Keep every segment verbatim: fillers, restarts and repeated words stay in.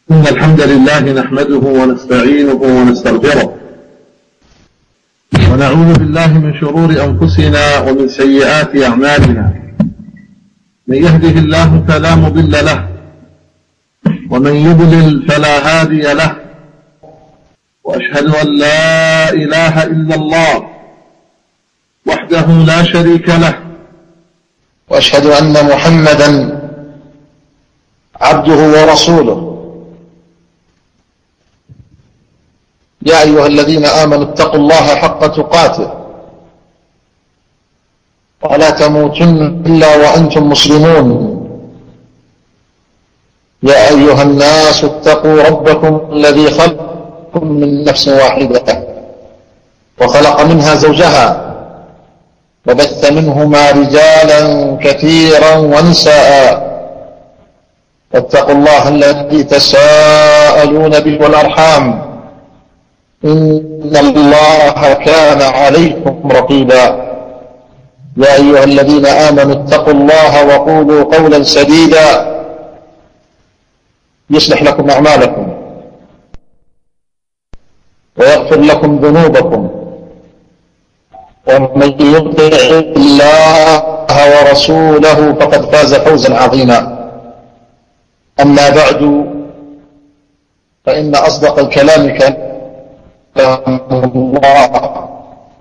إن الحمد لله نحمده ونستعينه ونستغفره ونعوذ بالله من شرور أنفسنا ومن سيئات أعمالنا. من يهده الله فلا مضل له ومن يضلل فلا هادي له، وأشهد أن لا إله إلا الله وحده لا شريك له، وأشهد أن محمدا عبده ورسوله. يا أيها الذين آمنوا اتقوا الله حق تقاته ولا تموتن إلا وأنتم مسلمون. يا أيها الناس اتقوا ربكم الذي خلقكم من نفس واحدة وخلق منها زوجها وبث منهما رجالا كثيرا ونساء، واتقوا الله الذي تساءلون به والأرحام إن الله كان عليكم رقيبا. يا أيها الذين آمنوا اتقوا الله وقولوا قولا سديدا يصلح لكم أعمالكم ويغفر لكم ذنوبكم، ومن يطع الله ورسوله فقد فاز فوزا عظيما. أما بعد، فإن أصدق الكلام كلام الله،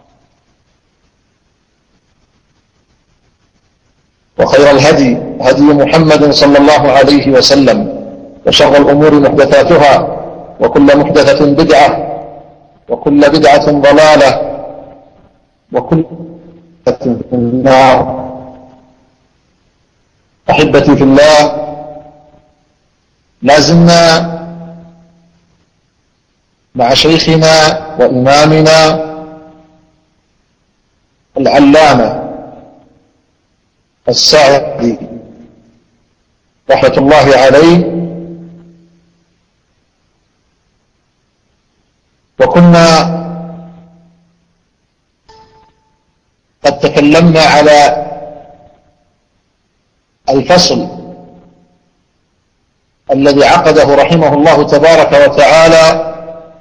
وخير الهدي هدي محمد صلى الله عليه وسلم، وشر الأمور محدثاتها، وكل محدثة بدعة، وكل بدعة ضلالة، وكل بدعة في النار. أحبتي في الله، لازلنا مع شيخنا وإمامنا العلامة السعدي رحمة الله عليه، وكنا قد تكلمنا على الفصل الذي عقده رحمه الله تبارك وتعالى،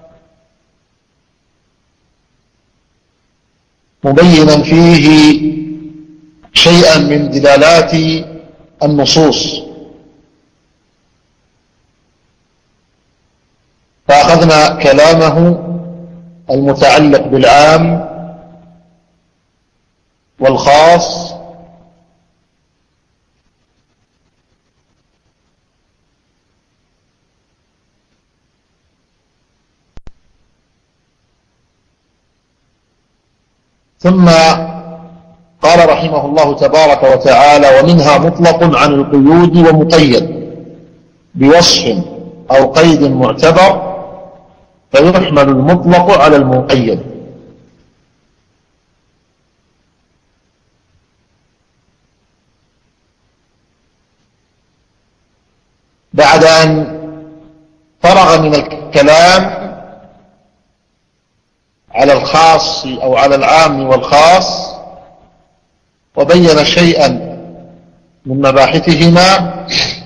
مبينا فيه شيئا من دلالات النصوص. فأخذنا كلامه المتعلق بالعام والخاص، ثم قال رحمه الله تبارك وتعالى: ومنها مطلق عن القيود ومقيد بوصف أو قيد معتبر، فيحمل المطلق على المقيد. بعد أن فرغ من الكلام على الخاص أو على العام والخاص، وبين شيئا من مباحثهما،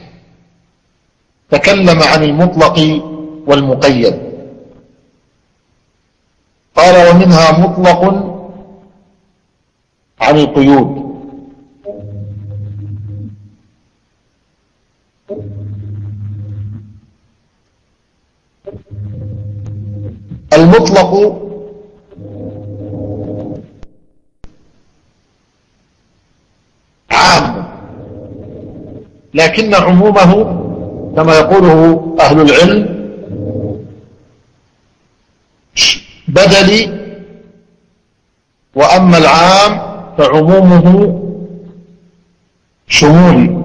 تكلم عن المطلق والمقيد. قال: ومنها مطلق عن القيود. المطلق عام، لكن عمومه كما يقوله أهل العلم بدلي، وأما العام فعمومه شمولي.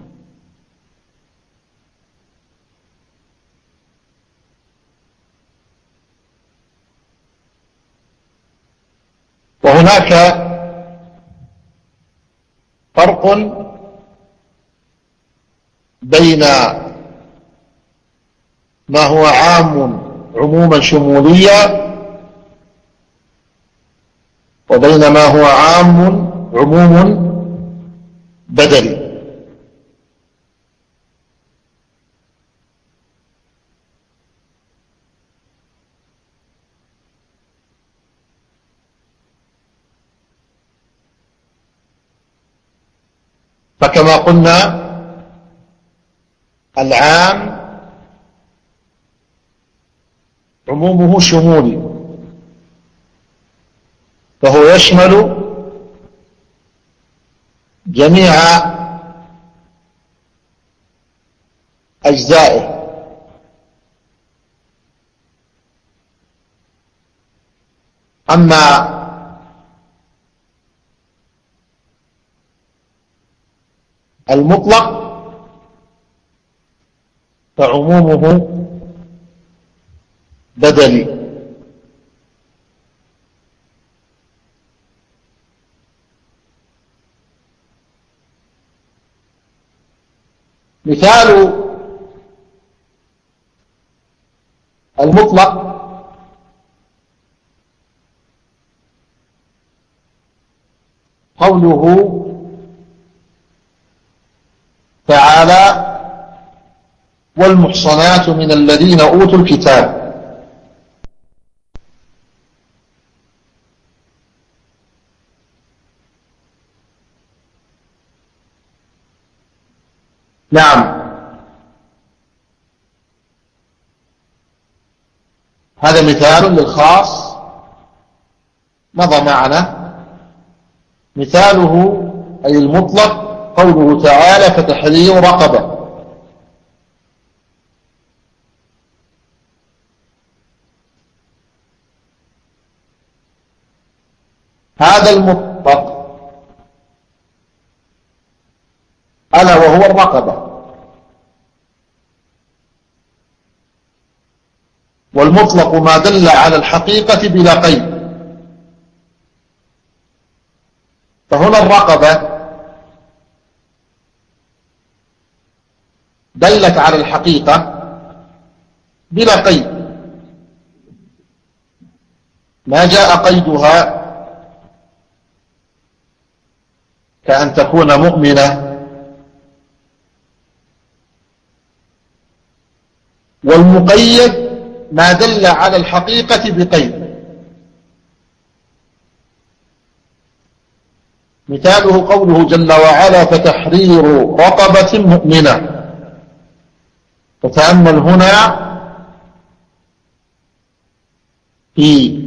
وهناك فرق بين ما هو عام عموما شموليا وبين ما هو عام عموم بدلي. فكما قلنا العام عمومه شمولي، فهو يشمل جميع أجزائه. أما المطلق فعمومه بدلي. مثال المطلق قوله تعالى: والمحصنات من الذين أوتوا الكتاب. نعم، هذا مثال للخاص مضى معنا. مثاله أي المطلق قوله تعالى: فتحرير رقبة. هذا المطلق ألا وهو الرقبة. والمطلق ما دل على الحقيقة بلا قيد. فهنا الرقبة دلت على الحقيقة بلا قيد، ما جاء قيدها كأن تكون مؤمنة. والمقيد ما دل على الحقيقة بقيد. مثاله قوله جل وعلا: فتحرير رقبة مؤمنة. فتأمل هنا في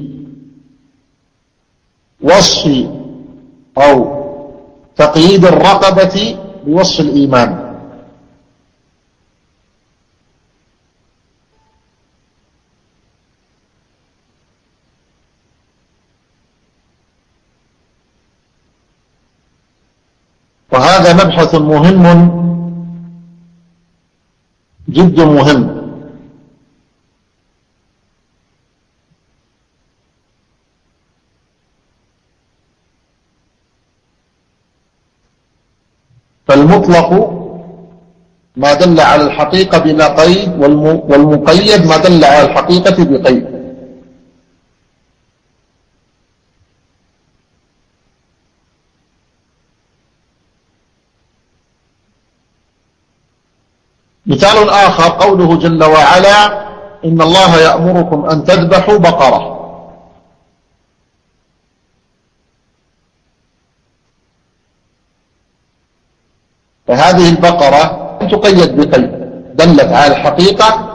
وصف أو تقييد الرقبة بوصف الإيمان. وهذا مبحث مهم جد مهم. فالمطلق ما دل على الحقيقة بلا قيد، والمقيد ما دل على الحقيقة بقيد. مثال آخر قوله جل وعلا: إن الله يأمركم أن تذبحوا بقرة. فهذه البقرة تقيد بقيد، دلت على الحقيقة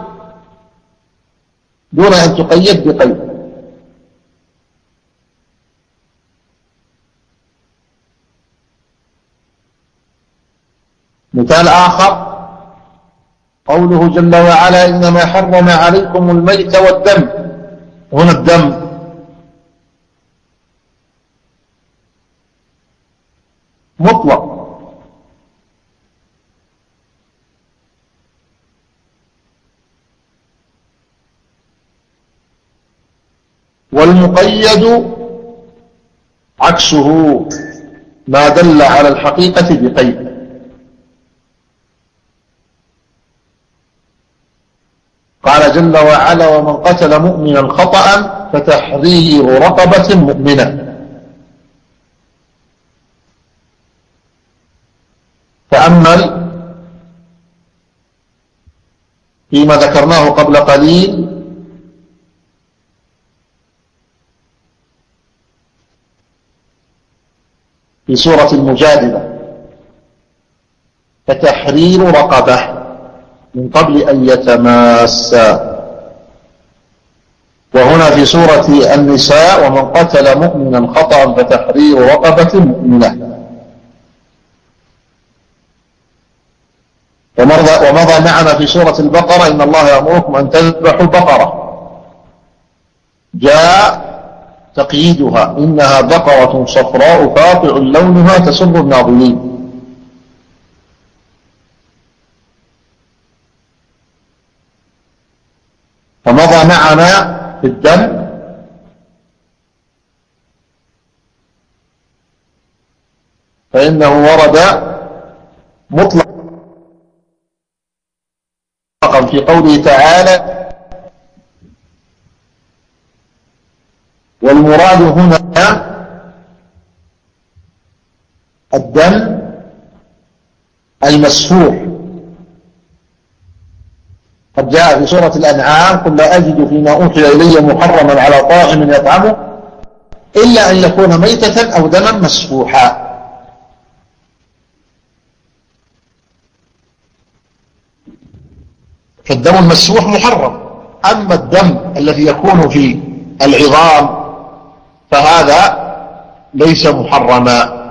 دون أن تقيد بقيد. مثال آخر قوله جل وعلا: إنما حرم عليكم الميت والدم. هنا الدم مطلق، والمقيد عكسه ما دل على الحقيقة بقيد. قال جل وعلا: ومن قتل مؤمنا خطأ فتحرير رقبة مؤمنة. تأمل فيما ذكرناه قبل قليل في سورة المجادلة. فتحرير رقبة من قبل أن يتماسا. وهنا في سورة النساء ومن قتل مؤمنا خطأ فتحرير رقبة مؤمنة. ومضى معنا في سورة البقرة إن الله يأمركم أن تذبحوا بقرة، جاء تقييدها إنها بقرة صفراء فاقع لونها تسر الناظرين. فمضى معنا في الدم فإنه ورد مطلقا في قوله تعالى والمراد هنا الدم المسفوح. قد جاء في سورة الأنعام قل لا أجد فيما أوحي إلي محرما على طاعم يطعمه إلا أن يكون ميتة أو دما مسفوحا. فالدم المسفوح محرم، أما الدم الذي يكون في العظام فهذا ليس محرما،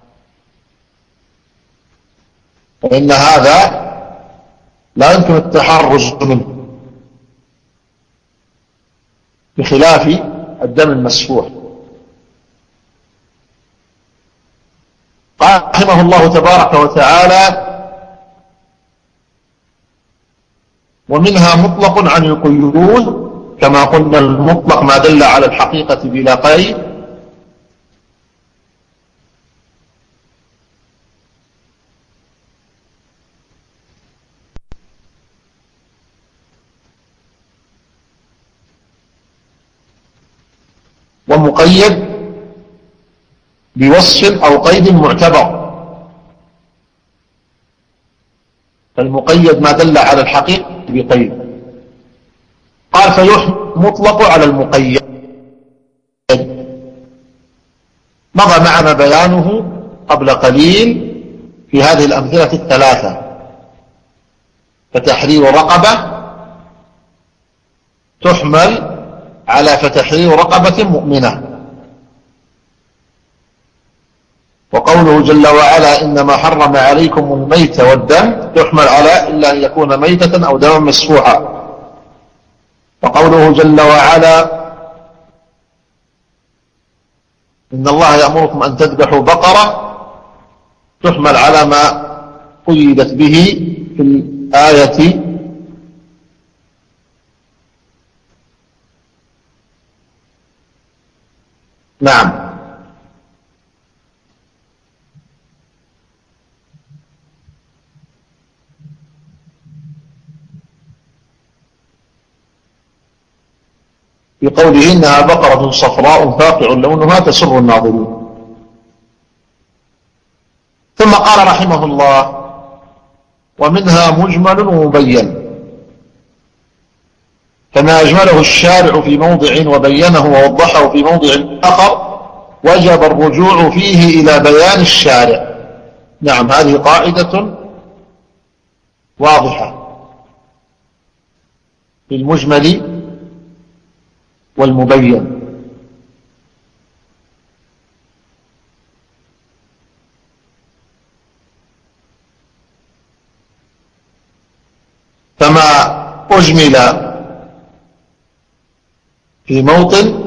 وإن هذا لا يمكن التحرز منه بخلاف الدم المسفوح. قال رحمه الله تبارك وتعالى ومنها مطلق عن القيود كما قلنا المطلق ما دل على الحقيقة بلا قيد، ومقيد بوصف أو قيد معتبر. فالمقيد ما دل على الحقيقة بقيد. قال فيحمل مطلق على المقيد. مضى معنا بيانه قبل قليل في هذه الأمثلة الثلاثة. فتحرير رقبة تحمل على فتحرير رقبة مؤمنة، وقوله جل وعلا إنما حرم عليكم الميت والدم تحمل على إلا أن يكون ميتة أو دما مسفوحا. وقوله جل وعلا إن الله يأمركم أن تذبحوا بقرة تحمل على ما قيدت به في الآية نعم. في قوله إنها بقرة صفراء فاقع لونها تسر الناظرين. ثم قال رحمه الله ومنها مجمل ومبين، فما أجمله الشارع في موضع وبينه ووضحه في موضع آخر وجب الرجوع فيه إلى بيان الشارع. نعم، هذه قاعدة واضحة في المجمل والمبين. فما أجمل في موطن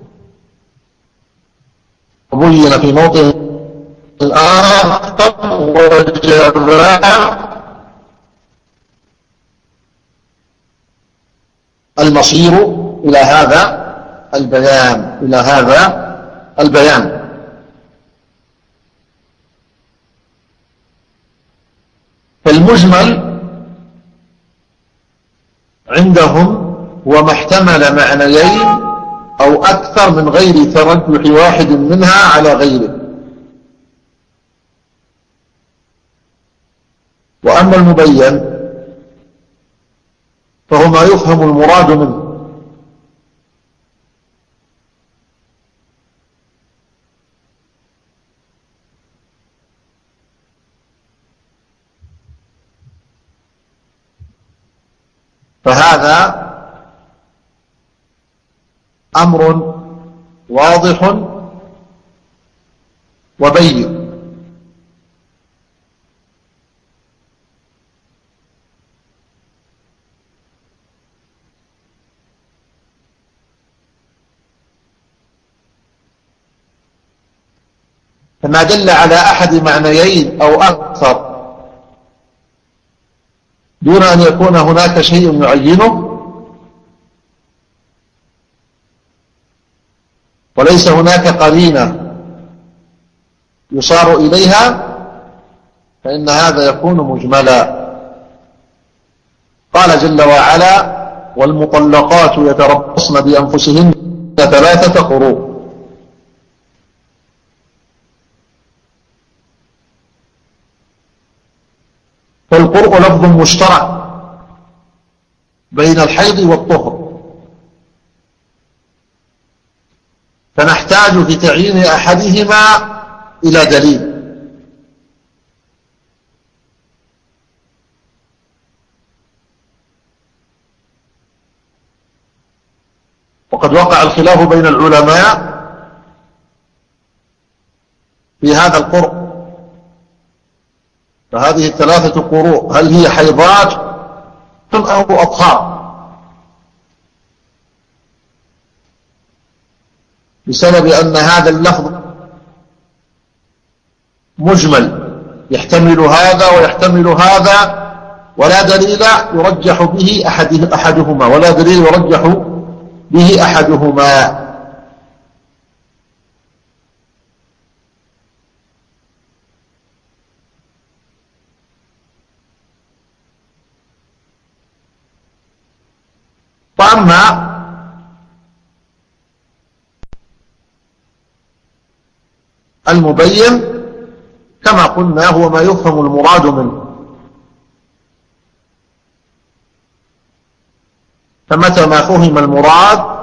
وبين في موطن الآخر وجب المصير إلى هذا البيان إلى هذا البيان. فالمجمل عندهم هو ما احتمل معنيين أو أكثر من غير ترجح واحد منها على غيره. وأما المبين فهو ما يفهم المراد منه، فهذا أمر واضح وبين. فما دل على أحد معنيين أو أكثر دون أن يكون هناك شيء يعينه، وليس هناك قرينة يصار إليها، فإن هذا يكون مجملا. قال جل وعلا: والمطلقات يتربصن بأنفسهن ثلاثة قروء. فالقرء لفظ مشترك بين الحيض والطهر، فنحتاج في تعيين أحدهما إلى دليل. وقد وقع الخلاف بين العلماء في هذا القرء، فهذه الثلاثة قروء هل هي حيضات أو أطهار؟ بسبب أن هذا اللفظ مجمل يحتمل هذا ويحتمل هذا، ولا دليل يرجح به أحد أحدهما ولا دليل يرجح به أحدهما. وأما المبين كما قلنا هو ما يفهم المراد منه، فمتى ما فهم المراد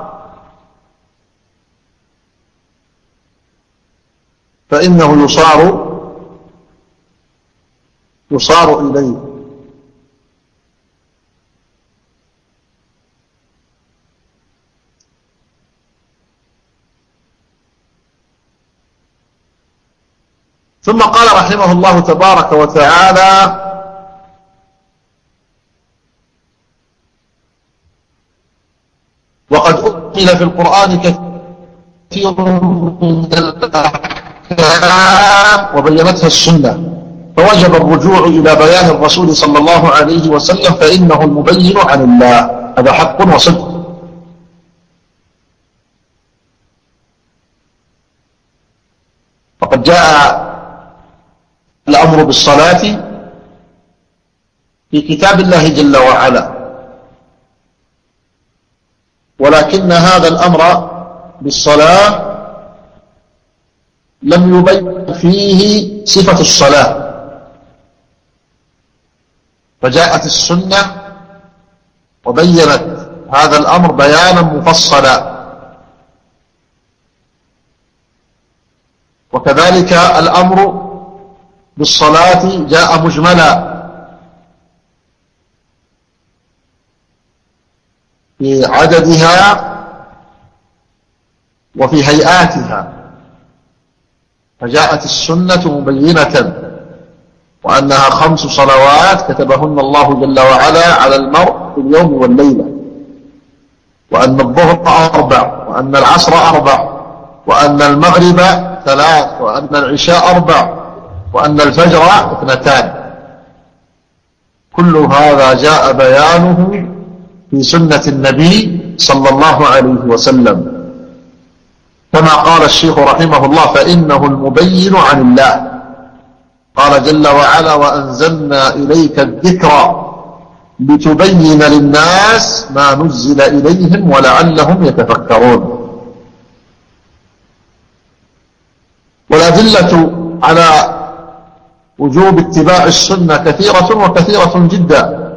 فإنه يصار يصار إليه. ثم قال رحمه الله تبارك وتعالى: وقد أدخل في القرآن كثير من الأحكام وبينتها السنة، فوجب الرجوع إلى بيان الرسول صلى الله عليه وسلم، فإنه المبين عن الله. هذا حق وصدق. فقد جاء الأمر بالصلاة في كتاب الله جل وعلا، ولكن هذا الأمر بالصلاة لم يبين فيه صفة الصلاة، فجاءت السنة وبينت هذا الأمر بيانا مفصلا. وكذلك الأمر بالصلاة جاء مجملا في عددها وفي هيئاتها، فجاءت السنة مبينة، وأنها خمس صلوات كتبهن الله جل وعلا على المرء في اليوم والليلة، وأن الظهر أربع، وأن العصر أربع، وأن المغرب ثلاث، وأن العشاء أربع، وأن الفجر اثنتان. كل هذا جاء بيانه في سنة النبي صلى الله عليه وسلم، كما قال الشيخ رحمه الله: فإنه المبين عن الله. قال جل وعلا: وأنزلنا إليك الذكر لتبين للناس ما نزل إليهم ولعلهم يتفكرون. والأدلة على وجوب اتباع السنة كثيرة وكثيرة جدا،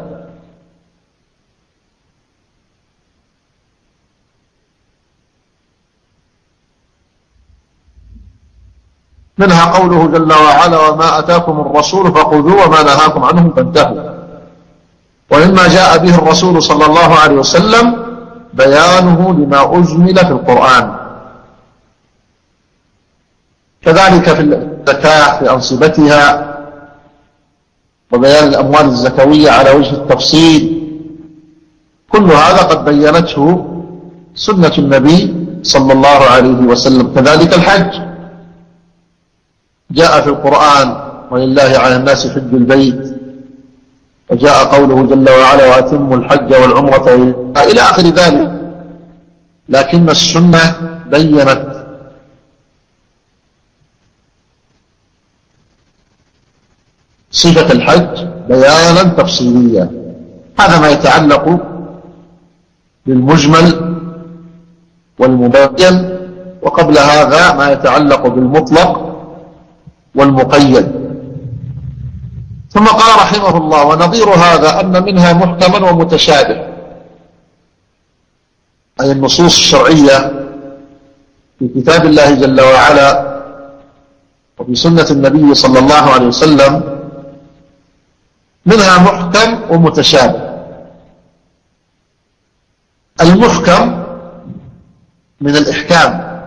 منها قوله جل وعلا: وما أتاكم الرسول فخذوه وما نهاكم عنه فانتهوا. ومما جاء به الرسول صلى الله عليه وسلم بيانه لما أجمل في القرآن. كذلك في الزكاة في أنصبتها وبيان الأموال الزكوية على وجه التفصيل، كل هذا قد بينته سنة النبي صلى الله عليه وسلم. كذلك الحج جاء في القرآن ولله على الناس حج البيت، وجاء قوله جل وعلا وأتموا الحج والعمرة إلى آخر ذلك. لكن السنة بينت صفة الحج بيانا تفصيليا. هذا ما يتعلق بالمجمل والمبين، وقبل هذا ما يتعلق بالمطلق والمقيد. ثم قال رحمه الله: ونظير هذا أن منها محكما ومتشابه، أي النصوص الشرعية في كتاب الله جل وعلا وفي سنة النبي صلى الله عليه وسلم منها محكم ومتشابه. المحكم من الإحكام،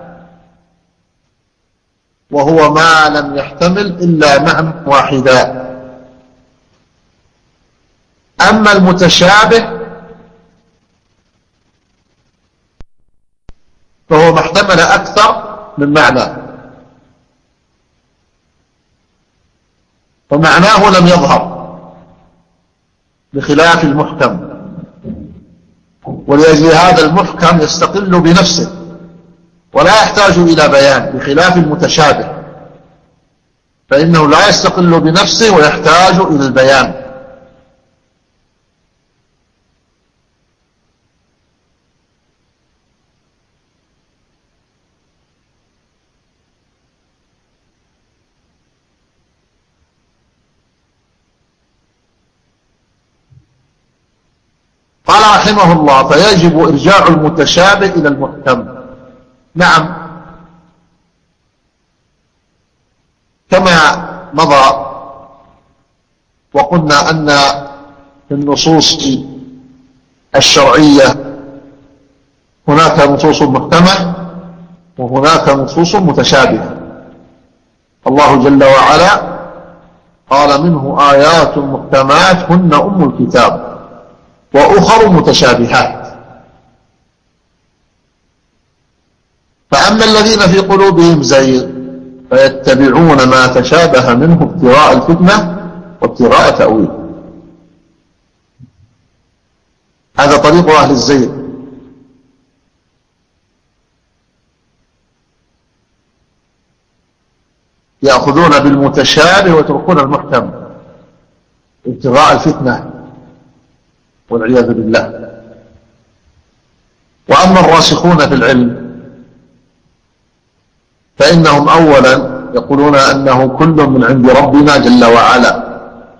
وهو ما لم يحتمل إلا معنى واحدا. أما المتشابه فهو ما احتمل أكثر من معنى، فمعناه لم يظهر بخلاف المحكم. ولأجل هذا المحكم يستقل بنفسه ولا يحتاج إلى بيان، بخلاف المتشابه فإنه لا يستقل بنفسه ويحتاج إلى البيان. قال رحمه الله: فيجب إرجاع المتشابه إلى المحكم. نعم، كما مضى وقلنا أن في النصوص الشرعية هناك نصوص محكمة وهناك نصوص متشابهة. الله جل وعلا قال: منه آيات محكمات هن أم الكتاب وأخر متشابهات. فأما الذين في قلوبهم زيغ فيتبعون ما تشابه منه ابتغاء الفتنة وابتغاء تأويله. هذا طريق أهل الزيغ. يأخذون بالمتشابه ويتركون المحكم ابتغاء الفتنة والعياذ بالله. وأما الراسخون في العلم فإنهم أولا يقولون أنه كل من عند ربنا جل وعلا،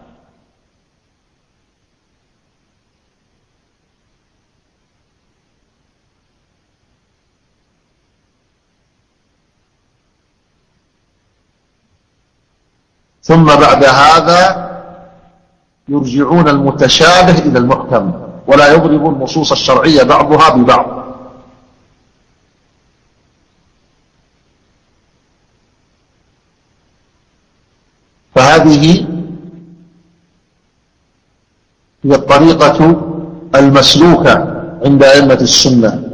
ثم بعد هذا يرجعون المتشابه إلى المحكم ولا يضرب النصوص الشرعية بعضها ببعض. فهذه هي الطريقة المسلوكة عند أئمة السنة،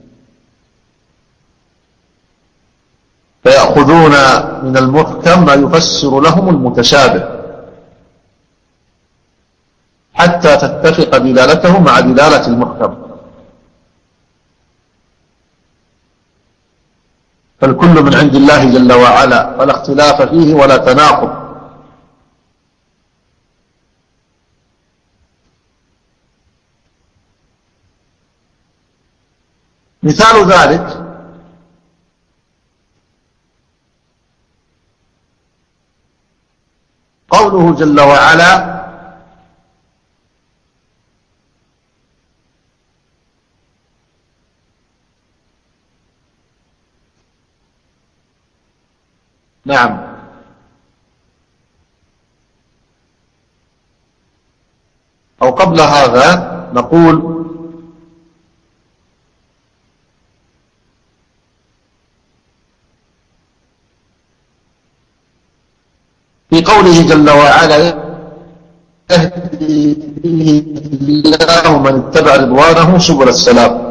فيأخذون من المحكم ما يفسر لهم المتشابه حتى تتفق دلالته مع دلالة المحكم. فالكل من عند الله جل وعلا فلا اختلاف فيه ولا تناقض. مثال ذلك قوله جل وعلا: نعم، أو وقبل هذا نقول في قوله جل وعلا يهدي به الله من اتبع رضوانه سبل السلام.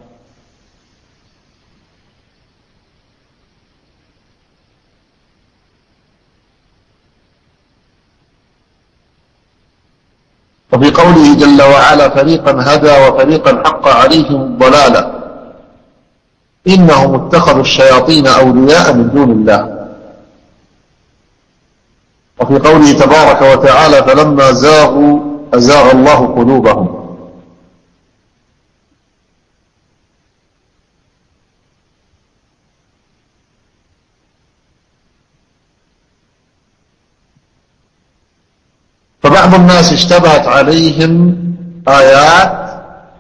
وفي قوله جل وعلا فريقا هدى وفريقا حق عليهم الضلالة إنهم اتخذوا الشياطين أولياء من دون الله. وفي قوله تبارك وتعالى فلما زاغوا أزاغ الله قلوبهم. فبعض الناس اشتبهت عليهم آيات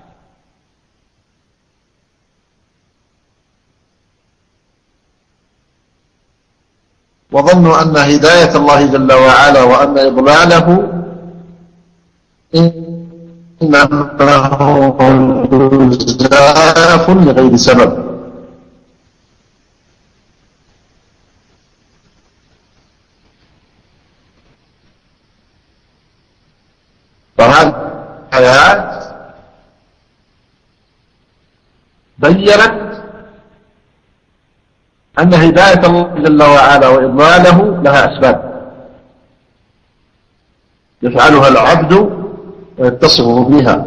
وظنوا أن هداية الله جل وعلا وأن إضلاله إنما هو جزاف لغير سبب. فهذه الآيات بيّنت أن هداية الله جل وعلا وإضلاله لها أسباب يفعلها العبد ويتصف بها،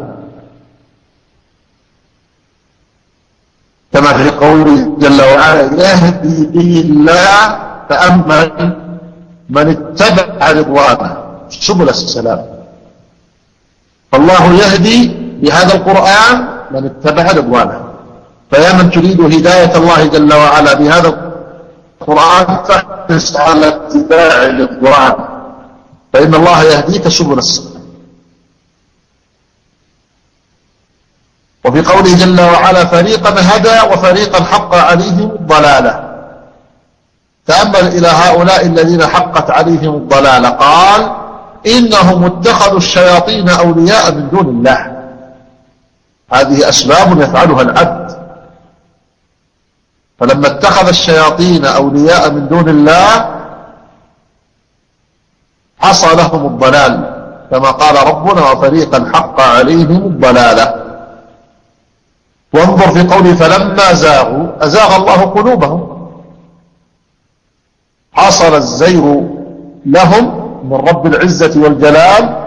كما في قوله جل وعلا يهدي به الله فأما من اتبع رضوانه سبل السلام. فالله يهدي بهذا القرآن من اتبع رضوانه. فيا من تريد هداية الله جل وعلا بهذا القرآن فاحرص على اتباع رضوانه، فإن الله يهديك سبل السلام. وفي قوله جل وعلا فريقا هدى وفريقا حق عليهم الضلالة. تأمل إلى هؤلاء الذين حقت عليهم الضلالة، قال إنهم اتخذوا الشياطين أولياء من دون الله. هذه أسباب يفعلها العبد. فلما اتخذ الشياطين أولياء من دون الله حصل لهم الضلال، كما قال ربنا وفريقا حق عليهم الضلالة. وانظر في قوله فلما زاغوا أزاغ الله قلوبهم. حصل الزيغ لهم من رب العزة والجلال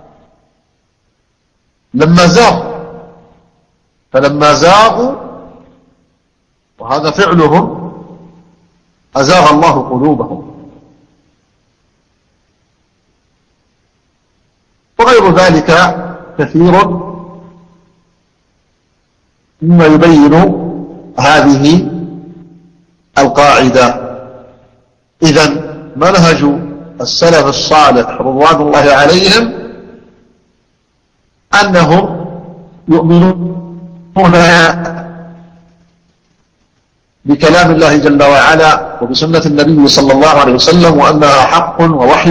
لما زاغوا. فلما زاغوا وهذا فعلهم أزاغ الله قلوبهم. وغير ذلك كثير مما يبين هذه القاعدة. إذن منهج السلف الصالح رضوان الله عليهم أنهم يؤمنون بكلام الله جل وعلا وبسنة النبي صلى الله عليه وسلم، وأنها حق ووحي،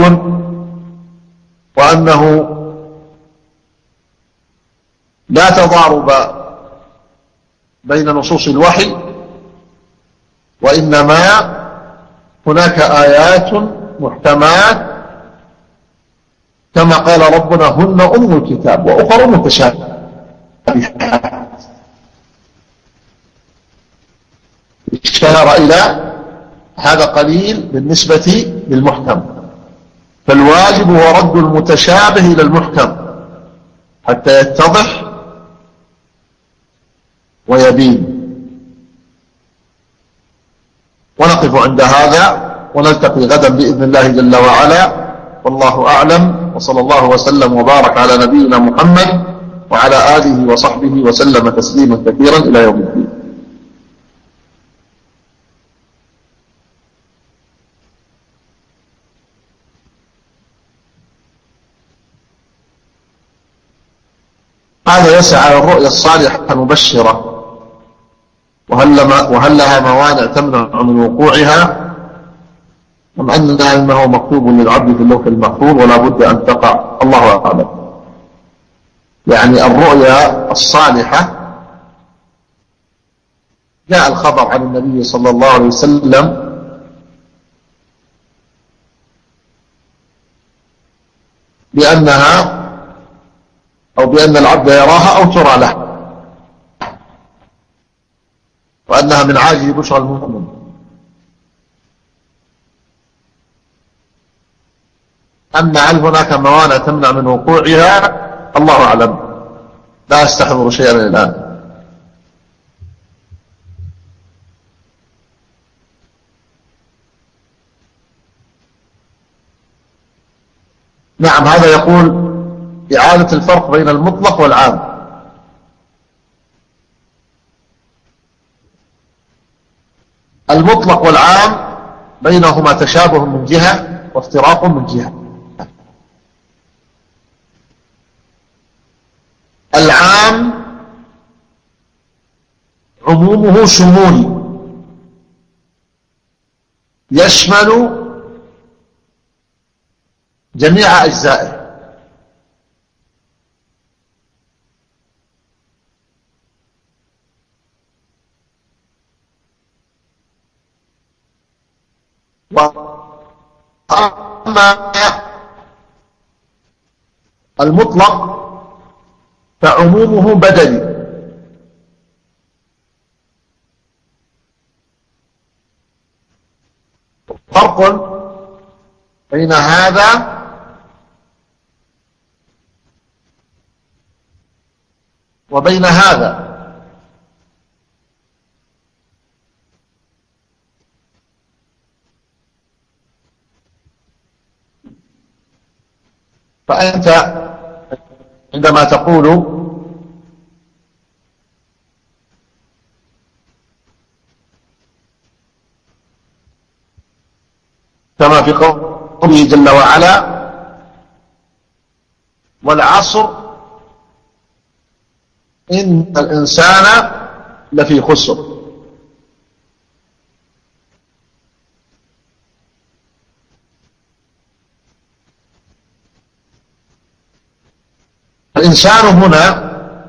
وأنه لا تضارب بين نصوص الوحي، وإنما هناك آيات محكمات كما قال ربنا هن أم الكتاب وأخر متشابهات. اشار إلى هذا قليل بالنسبة للمحكم. فالواجب هو رد المتشابه إلى المحكم حتى يتضح ويبين. ونقف عند هذا ونلتقي غدا بإذن الله جل وعلا، والله أعلم، وصلى الله وسلم وبارك على نبينا محمد وعلى آله وصحبه وسلم تسليما كثيرا إلى يوم الدين. هذا يسعى على الرؤيا الصالحة المبشرة، وهل, وهل لها موانع تمنع من وقوعها، أم أنها إنه مكتوب للعبد في اللوح المحفوظ ولا بد أن تقع؟ الله أعلم. يعني الرؤيا الصالحة، جاء الخبر عن النبي صلى الله عليه وسلم بأنها أو بأن العبد يراها أو ترى له، وأنها من عاجل بشرى المؤمن. أما هل هناك موانع تمنع من وقوعها؟ الله أعلم، لا أستحضر شيئا الآن. نعم، هذا يقول إعادة الفرق بين المطلق والعام. المطلق والعام بينهما تشابه من جهة وافتراق من جهة. العام عمومه شمولي، يشمل جميع أجزائه، وأما المطلق فعمومه بدني، فرق بين هذا وبين هذا. فأنت عندما تقول كما في قوله جل وعلا والعصر إن الإنسان لفي خسر، الإنسان هنا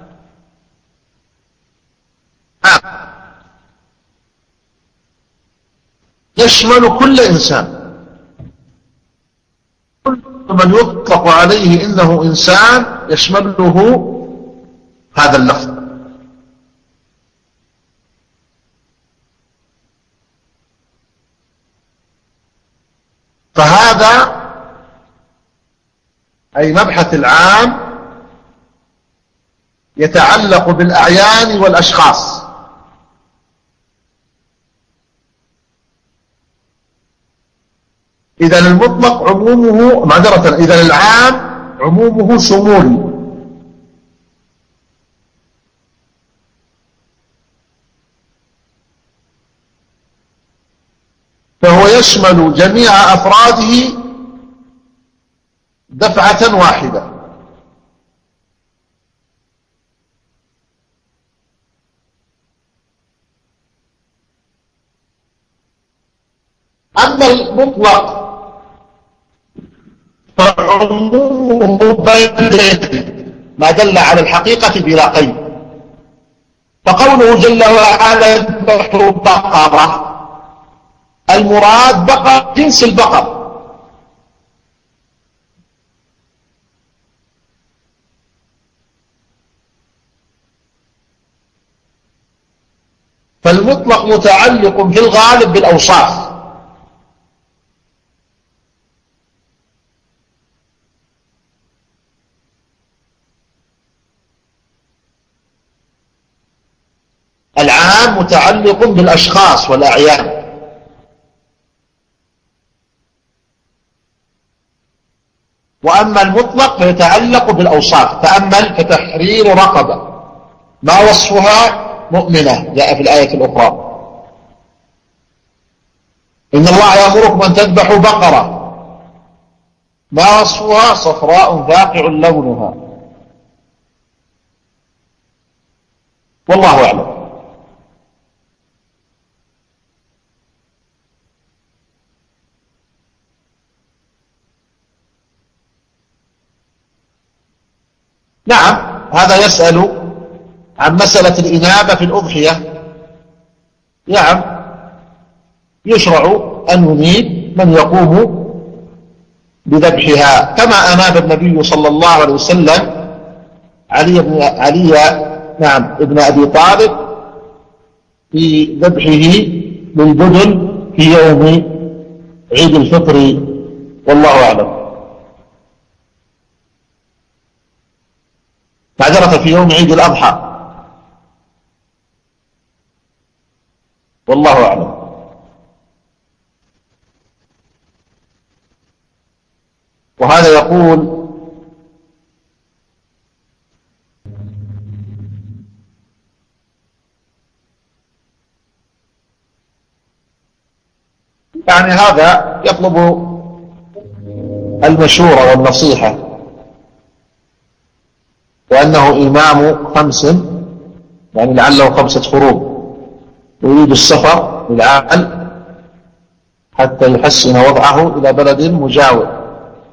يشمل كل إنسان، كل من يطلق عليه إنه إنسان يشمله هذا اللفظ. فهذا أي مبحث العام يتعلق بالأعيان والأشخاص، إذا المطلق عمومه معذرة إذا العام عمومه شمولي، فهو يشمل جميع أفراده دفعة واحدة. أما المطلق فعمومه بدني ما دل على الحقيقة بلا قيد، فقوله جل وعلا يذبح بقرة، المراد بقر جنس البقر، فالمطلق متعلق في الغالب بالأوصاف، العام متعلق بالأشخاص والأعيان. وأما المطلق فيتعلق بالأوصاف. تأمل فتحرير رقبة، ما وصفها؟ مؤمنة، جاء في الآية الأخرى إن الله يأمركم أن تذبحوا بقرة، ما وصفها؟ صفراء فاقع لونها. والله أعلم. نعم، هذا يسأل عن مسألة الإنابة في الأضحية. نعم، يشرع أن ينيب من يقوم بذبحها، كما أناب النبي صلى الله عليه وسلم علي بن علي نعم ابن أبي طالب في ذبحه للبدن في يوم عيد الفطر، والله أعلم. معذرة، في يوم عيد الأضحى، والله أعلم. وهذا يقول: يعني هذا يطلب المشورة والنصيحة، وأنه إمام خمس، يعني لعله خمسة فروض، ويريد السفر للعمل حتى يحسن وضعه إلى بلد مجاور.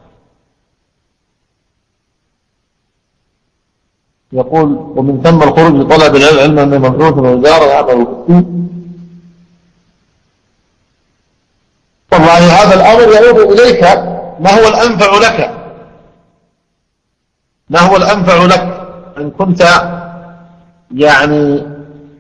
يقول: ومن ثم الخروج لطلب العلم علما من مبعوث وإدارة يعمل فيه. والله هذا الأمر يعود إليك، ما هو الأنفع لك؟ ما هو الأنفع لك إن كنت يعني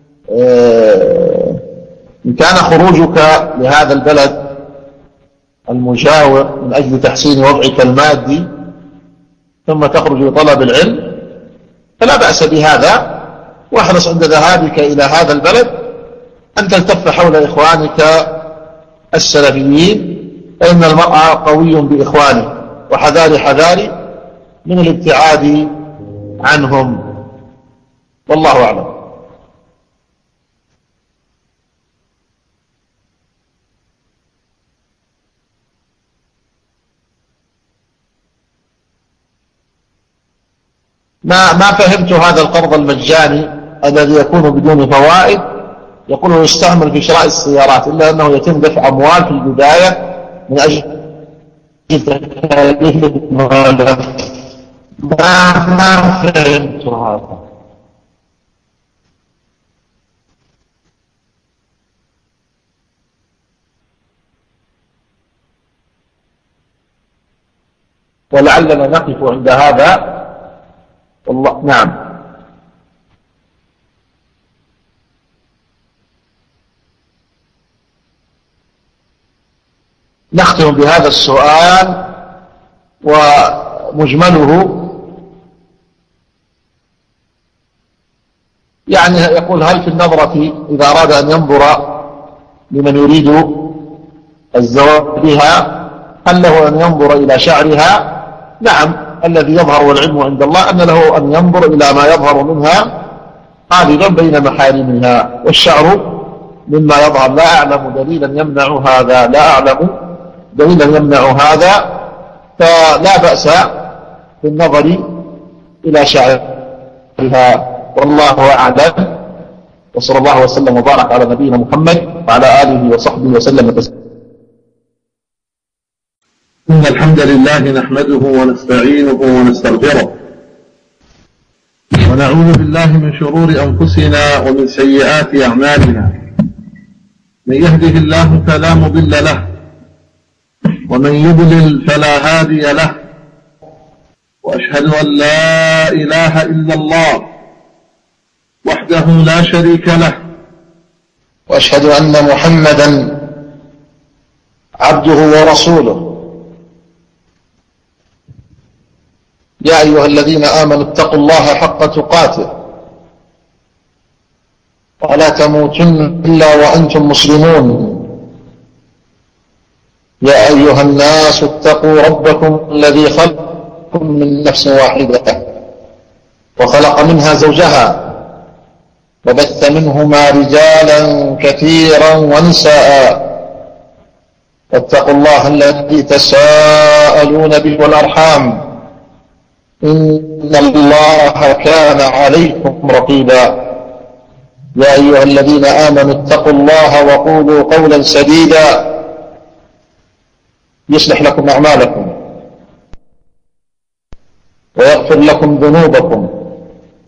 إن كان خروجك لهذا البلد المجاور من أجل تحسين وضعك المادي ثم تخرج لطلب العلم، فلا بأس بهذا، واحرص عند ذهابك إلى هذا البلد أن تلتف حول إخوانك السلفيين، فإن المرء قوي بإخوانه، وحذاري حذاري من الابتعاد عنهم، والله أعلم. ما ما فهمت هذا القرض المجاني الذي يكون بدون فوائد، يقول يستعمل في شراء السيارات، إلا أنه يتم دفع أموال في البداية من أجل ما ما فهمت هذا. ولعلنا نقف عند هذا، والله. نعم. نختم بهذا السؤال ومجمله، يعني يقول: هل في النظرة إذا أراد أن ينظر لمن يريد الزواج بها، هل له أن ينظر إلى شعرها؟ نعم، الذي يظهر والعلم عند الله أن له أن ينظر إلى ما يظهر منها غالبا بين محارمها، والشعر مما يظهر. لا أعلم دليلا يمنع هذا، لا أعلم دليلا يمنع هذا، فلا بأس بالنظر إلى شعرها، والله أعلم. وصلى الله وسلم وبارك على نبينا محمد وعلى آله وصحبه وسلم تسليما. إن الحمد لله نحمده ونستعينه ونستغفره، ونعوذ بالله من شرور أنفسنا ومن سيئات أعمالنا. من يهده الله فلا مضل له، ومن يضلل فلا هادي له، وأشهد أن لا إله إلا الله وحده لا شريك له، وأشهد أن محمدا عبده ورسوله. يا أيها الذين آمنوا اتقوا الله حق تقاته ولا تموتن إلا وأنتم مسلمون. يا أيها الناس اتقوا ربكم الذي خلقكم من نفس واحدة وخلق منها زوجها وبث منهما رجالا كثيرا ونساء، واتقوا الله الذي تساءلون به والأرحام إن الله كان عليكم رقيبا. يا أيها الذين آمنوا اتقوا الله وقولوا قولا سديدا يصلح لكم أعمالكم ويغفر لكم ذنوبكم،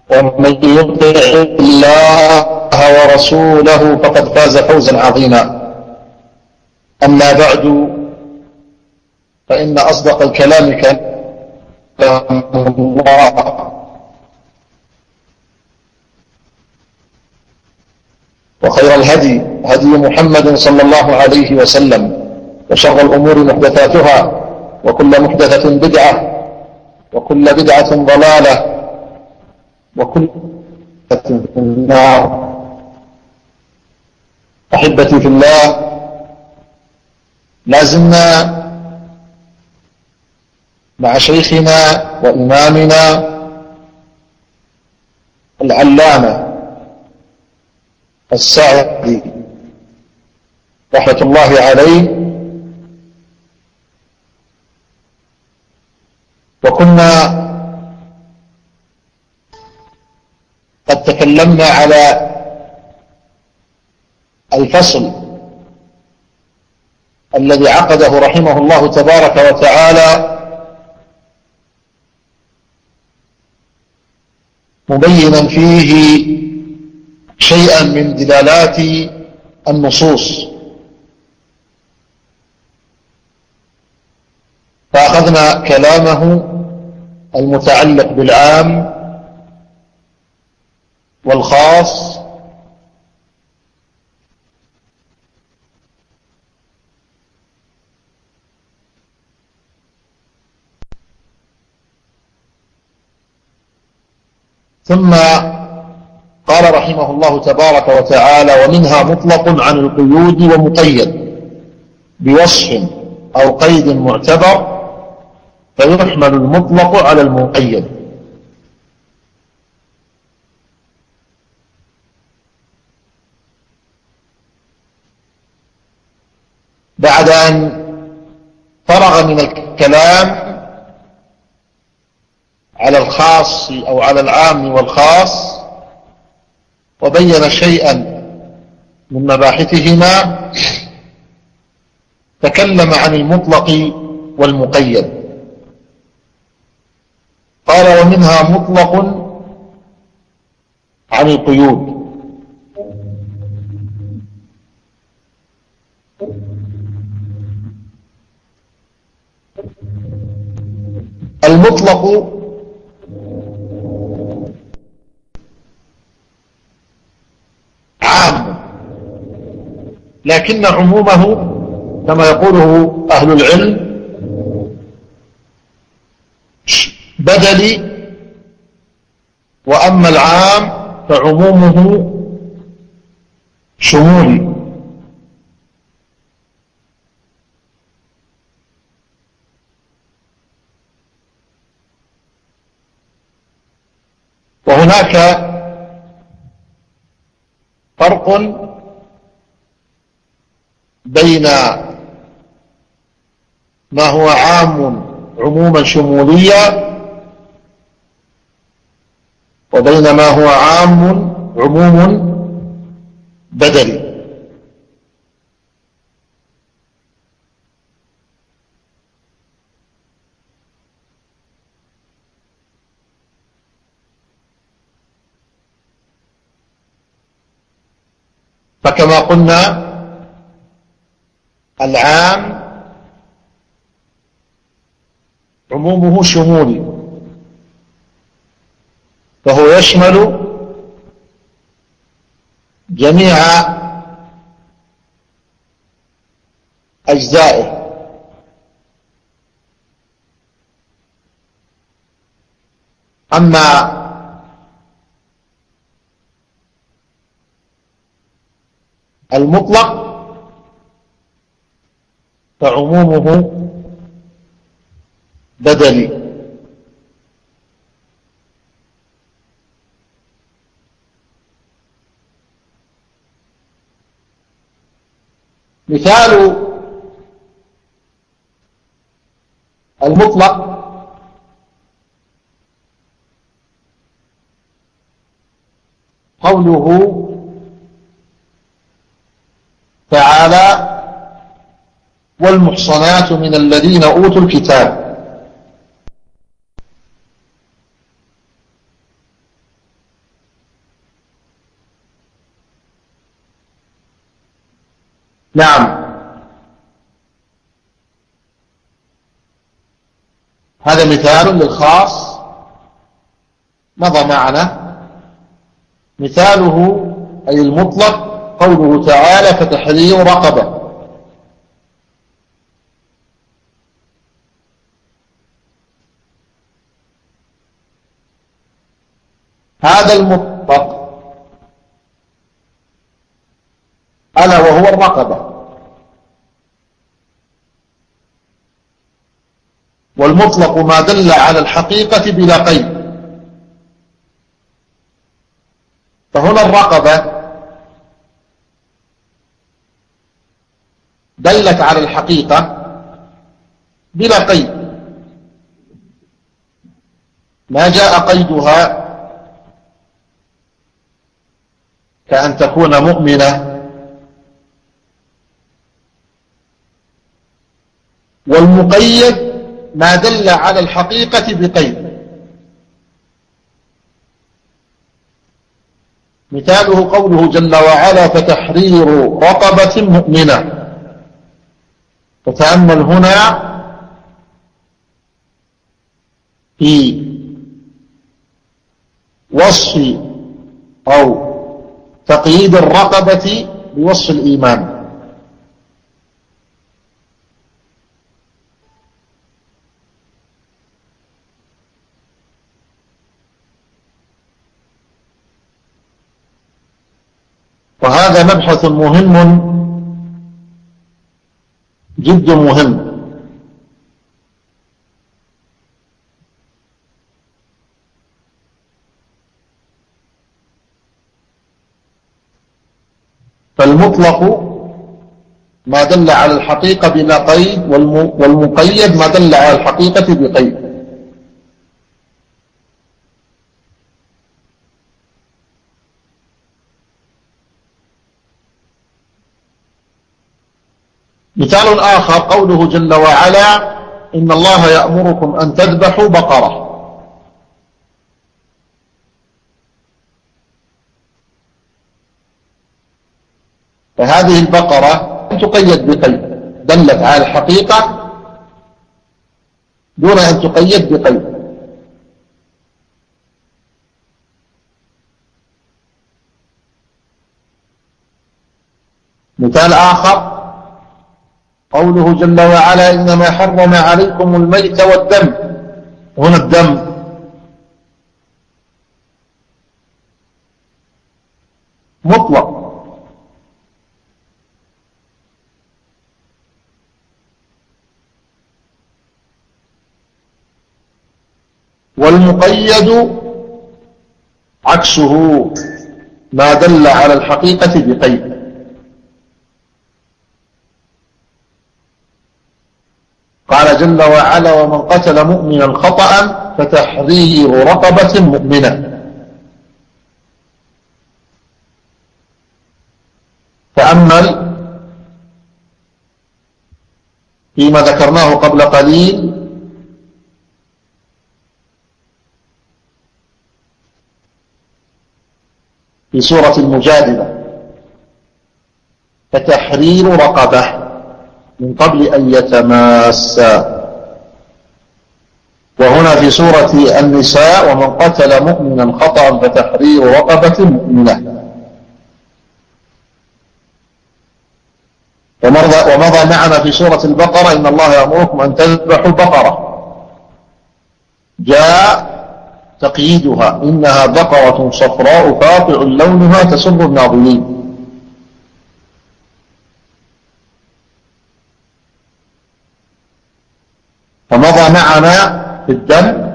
ومن يطع الله ورسوله فقد فاز فوزا عظيما. أما بعد، فإن أصدق الكلام كلام الله، وخير الهدي هدي محمد صلى الله عليه وسلم، وشر الأمور محدثاتها، وكل محدثة بدعة، وكل بدعة ضلالة، وكل بدعة في النار. أحبتي في الله، لازلنا مع شيخنا وإمامنا العلامة السعدي رحمة الله عليه، وكنا قد تكلمنا على الفصل الذي عقده رحمه الله تبارك وتعالى، مبينا فيه شيئا من دلالات النصوص. فأخذنا كلامه المتعلق بالعام والخاص، ثم قال رحمه الله تبارك وتعالى: ومنها مطلق عن القيود ومقيد بوصف أو قيد معتبر، فيحمل المطلق على المقيد. بعد أن فرغ من الكلام على الخاص أو على العام والخاص، وبين شيئا من مباحثهما، تكلم عن المطلق والمقيد. قال: ومنها مطلق عن القيود. المطلق عام، لكن عمومه كما يقوله أهل العلم بدلي، وأما العام فعمومه شمولي. وهناك فرق بين ما هو عام عموما شموليا، وبين ما هو عام عموم بدلي. فكما قلنا، العام عمومه شمولي، فهو يشمل جميع أجزائه. أما المطلق فعمومه بدلي. مثال المطلق قوله تعالى: والمحصنات من الذين أوتوا الكتاب. نعم، هذا مثال للخاص مضى معنا. مثاله أي المطلق قوله تعالى فتحرير رقبة. هذا المطلق ألا وهو الرقبة، والمطلق ما دل على الحقيقة بلا قيد. فهنا الرقبة دلت على الحقيقة بلا قيد، ما جاء قيدها كأن تكون مؤمنة، والمقيد ما دل على الحقيقة بقيد. مثاله قوله جل وعلا فتحرير رقبة مؤمنة. فتأمل هنا في وصف أو تقييد الرقبة بوصف الإيمان. وهذا مبحث مهم جد مهم. فالمطلق ما دل على الحقيقة بلا قيد، والمقيد ما دل على الحقيقة بقيد. مثال آخر قوله جل وعلا إن الله يأمركم أن تذبحوا بقرة. فهذه البقرة تقيد بقيد، دلت على الحقيقة دون أن تقيد بقيد. مثال آخر قوله جل وعلا إنما حرم عليكم الميت والدم. هنا الدم مطلق، والمقيد عكسه ما دل على الحقيقة بقيد. قال جل وعلا ومن قتل مؤمنا خطأ فتحرير رقبة مؤمنة. تأمل فيما ذكرناه قبل قليل في سورة المجادلة فتحرير رقبة من قبل أن يتماسا، وهنا في سورة النساء ومن قتل مؤمنا خطأ فتحرير رقبة مؤمنة. ومضى معنا في سورة البقرة إن الله يأمركم أن تذبحوا بقرة، جاء تقييدها إنها بقرة صفراء فاقع لونها تسر الناظرين. فمضى معنا في الدم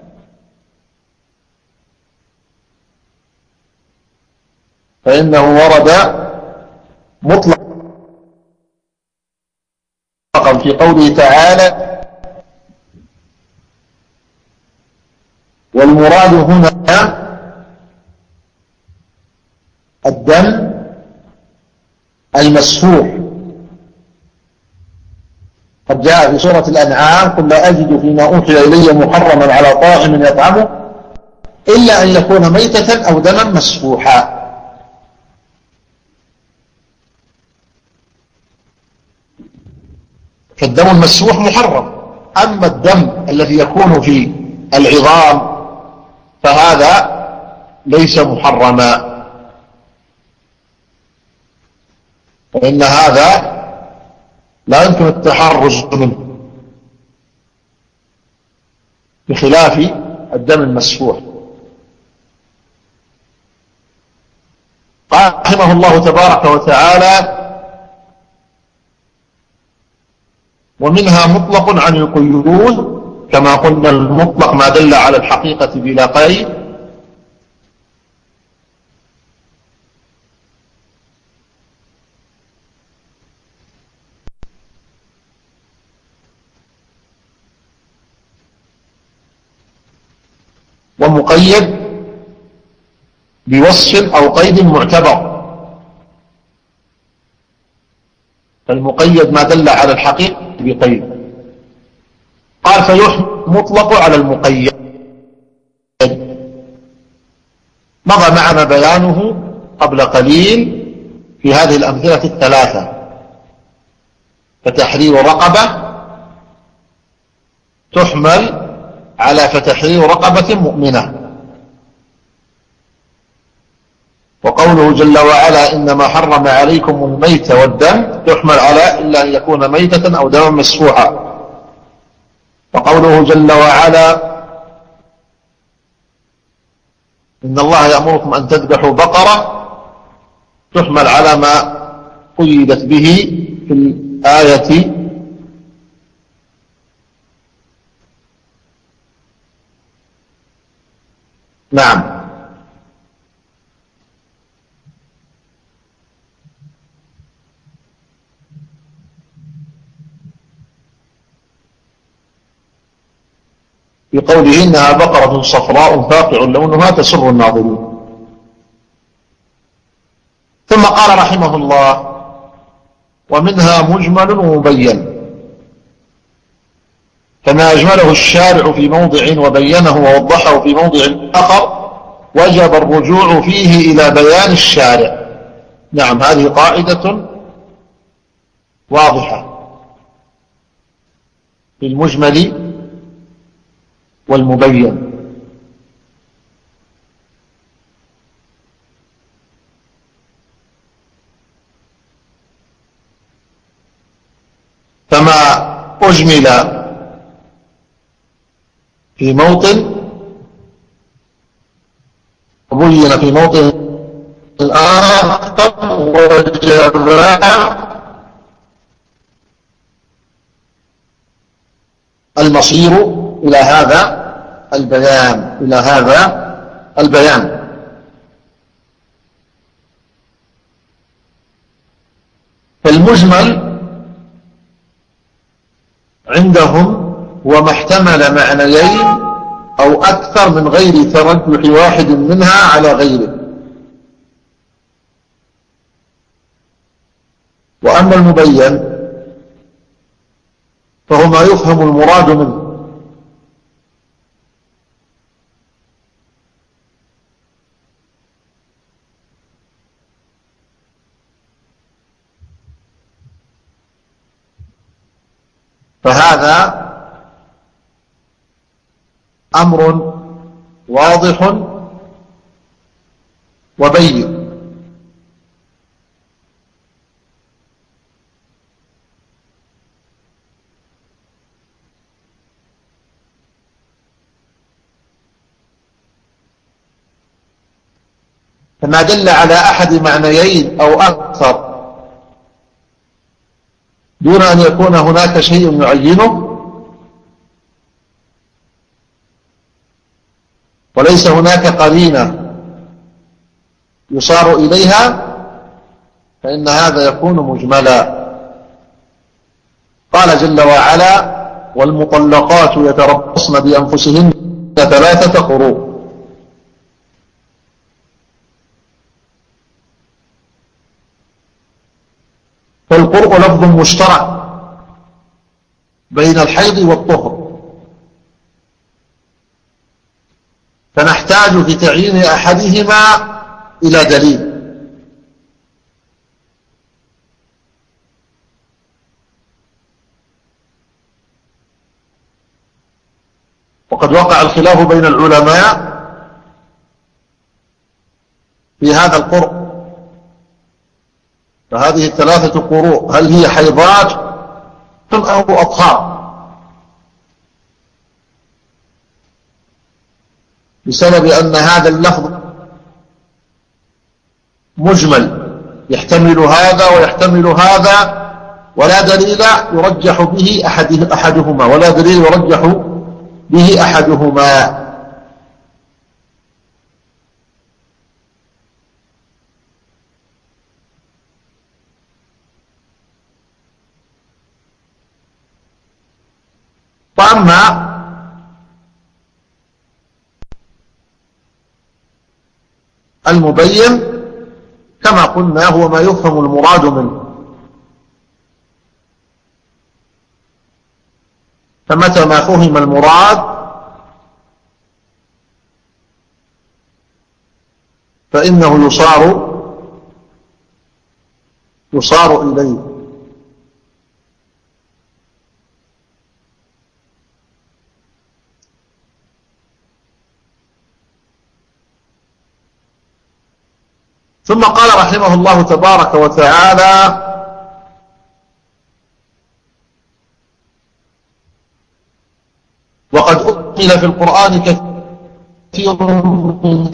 فإنه ورد مطلقا في قوله تعالى والمراد هنا الدم المسفوح. قد جاء في سورة الأنعام قل لا أجد فيما أوحي إلي محرما على طاعم يطعمه إلا أن يكون ميتة أو دما مسفوحا. فالدم المسفوح محرم. أما الدم الذي يكون في العظام فهذا ليس محرما، فإن هذا لا يمكن التحرز منه بخلاف الدم المسفوح. قال رحمه الله تبارك وتعالى: ومنها مطلق عن القيود، كما قلنا المطلق ما دل على الحقيقة بلا قيد، ومقيد بوصف أو قيد معتبر. فالمقيد ما دل على الحقيقة بقيد. قال: فيحمل مطلق على المقيد. مضى معنا بيانه قبل قليل في هذه الأمثلة الثلاثة: فتحرير رقبة تحمل على فتحرير رقبة مؤمنة، وقوله جل وعلا: إنما حرم عليكم الميت والدم تحمل على إلا أن يكون ميتة أو دما مسفوحا، وقوله جل وعلا: إن الله يأمركم أن تذبحوا بقرة تحمل على ما قيدت به في الآية نعم. في قوله: إنها بقرة صفراء فاقع لونها تسر الناظرين. ثم قال رحمه الله: ومنها مجمل ومبين، فما أجمله الشارع في موضع وبينه ووضحه في موضع آخر وجب الرجوع فيه إلى بيان الشارع. نعم، هذه قاعدة واضحة في المجمل والمبين. فما أجمل في موطن وبين في موطن الآخر وجب المصير إلى هذا البيان إلى هذا البيان. فالمجمل عندهم هو ما احتمل معنيين أو أكثر من غير ترجح واحد منها على غيره. وأما المبين فهو ما يفهم المراد منه، فهذا أمر واضح وبين. فما دل على أحد معنيين أو أكثر دون أن يكون هناك شيء يعينه وليس هناك قرينة يصار إليها، فإن هذا يكون مجملا. قال جل وعلا: والمطلقات يتربصن بأنفسهن ثلاثة قروء. فالقرء لفظ مشترك بين الحيض والطهر، فنحتاج في تعيين أحدهما إلى دليل. وقد وقع الخلاف بين العلماء في هذا القرء. فهذه الثلاثة قروء هل هي حيضات أو أطهار؟ بسبب أن هذا اللفظ مجمل يحتمل هذا ويحتمل هذا، ولا دليل يرجح به أحد أحدهما ولا دليل يرجح به أحدهما. وأما المبين كما قلنا هو ما يفهم المراد منه، فمتى ما فهم المراد فإنه يصار يصار إليه. ثم قال رحمه الله تبارك وتعالى: وقد أكمل في القرآن كثير من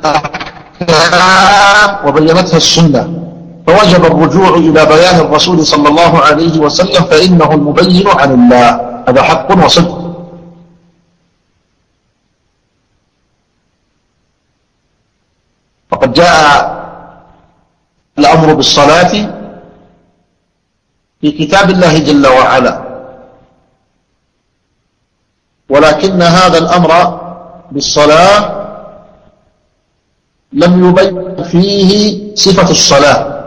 الأحكام وبينتها السنة، فوجب الرجوع إلى بيان الرسول صلى الله عليه وسلم، فإنه المبين عن الله. هذا حق وصدق. فقد جاء الأمر بالصلاة في كتاب الله جل وعلا، ولكن هذا الأمر بالصلاة لم يبين فيه صفة الصلاة،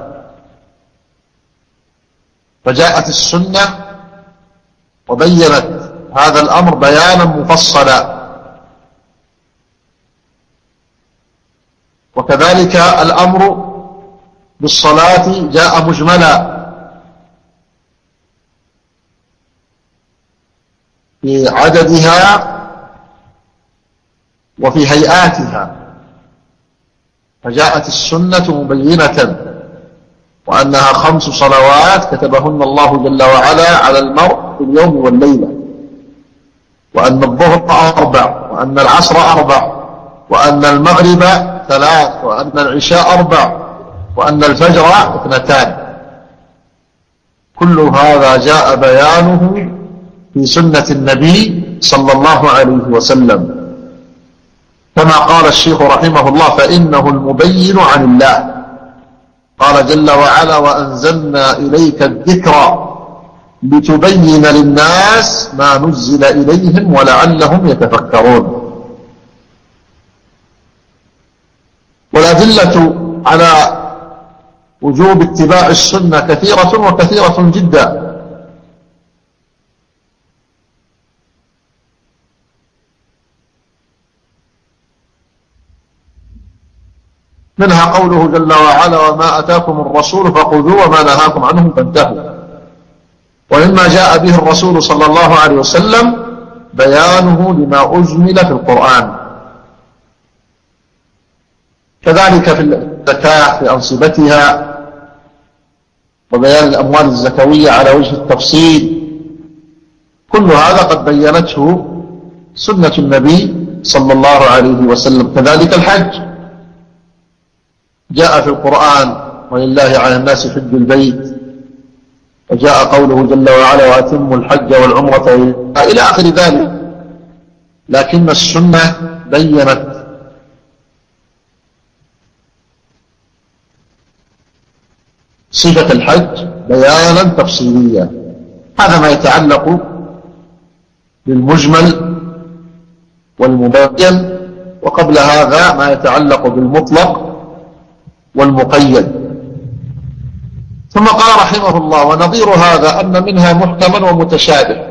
فجاءت السنة وبينت هذا الأمر بيانا مفصلا. وكذلك الأمر بالصلاة جاء مجملا في عددها وفي هيئاتها، فجاءت السنة مبينة وأنها خمس صلوات كتبهن الله جل وعلا على المرء في اليوم والليلة، وأن الظهر أربع، وأن العصر أربع، وأن المغرب ثلاث، وأن العشاء أربع، وأن الفجر اثنتان. كل هذا جاء بيانه في سنة النبي صلى الله عليه وسلم، كما قال الشيخ رحمه الله: فإنه المبين عن الله. قال جل وعلا: وأنزلنا إليك الذكر لتبين للناس ما نزل إليهم ولعلهم يتفكرون. والأدلة على وجوب اتباع السنة كثيرة وكثيرة جدا، منها قوله جل وعلا: وما أتاكم الرسول فخذوه وما نهاكم عنه فانتهوا. ومما جاء به الرسول صلى الله عليه وسلم بيانه لما أجمل في القرآن، كذلك في الزكاة في أنصبتها وبيان الأموال الزكوية على وجه التفصيل، كل هذا قد بينته سنة النبي صلى الله عليه وسلم. كذلك الحج جاء في القرآن: ولله على الناس حج البيت، وجاء قوله جل وعلا: وأتموا الحج والعمرة إلى آخر ذلك. لكن السنة بينت صفة الحج بيانا تفصيليا. هذا ما يتعلق بالمجمل والمبين، وقبل هذا ما يتعلق بالمطلق والمقيد. ثم قال رحمه الله: ونظير هذا أن منها محكما ومتشابه،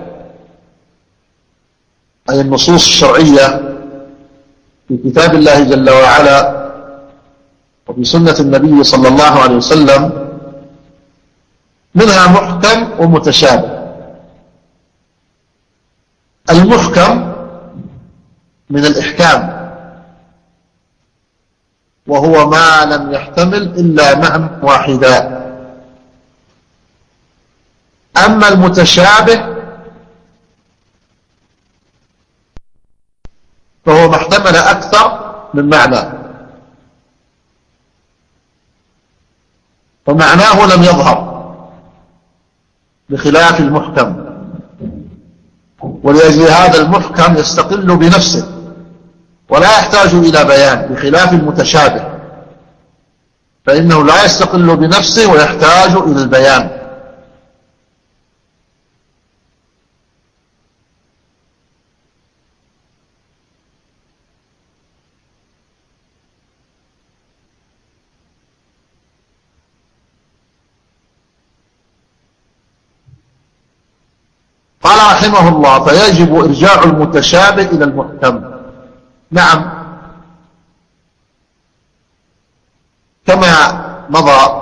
أي النصوص الشرعية في كتاب الله جل وعلا وفي سنة النبي صلى الله عليه وسلم، منها محكم ومتشابه. المحكم من الإحكام، وهو ما لم يحتمل إلا معنى واحدا. أما المتشابه فهو ما احتمل أكثر من معنى، ومعناه لم يظهر بخلاف المحكم، ولأجل هذا المحكم يستقل بنفسه ولا يحتاج إلى بيان، بخلاف المتشابه فإنه لا يستقل بنفسه ويحتاج إلى البيان. قال رحمه الله: فيجب إرجاع المتشابه إلى المحكم. نعم، كما مضى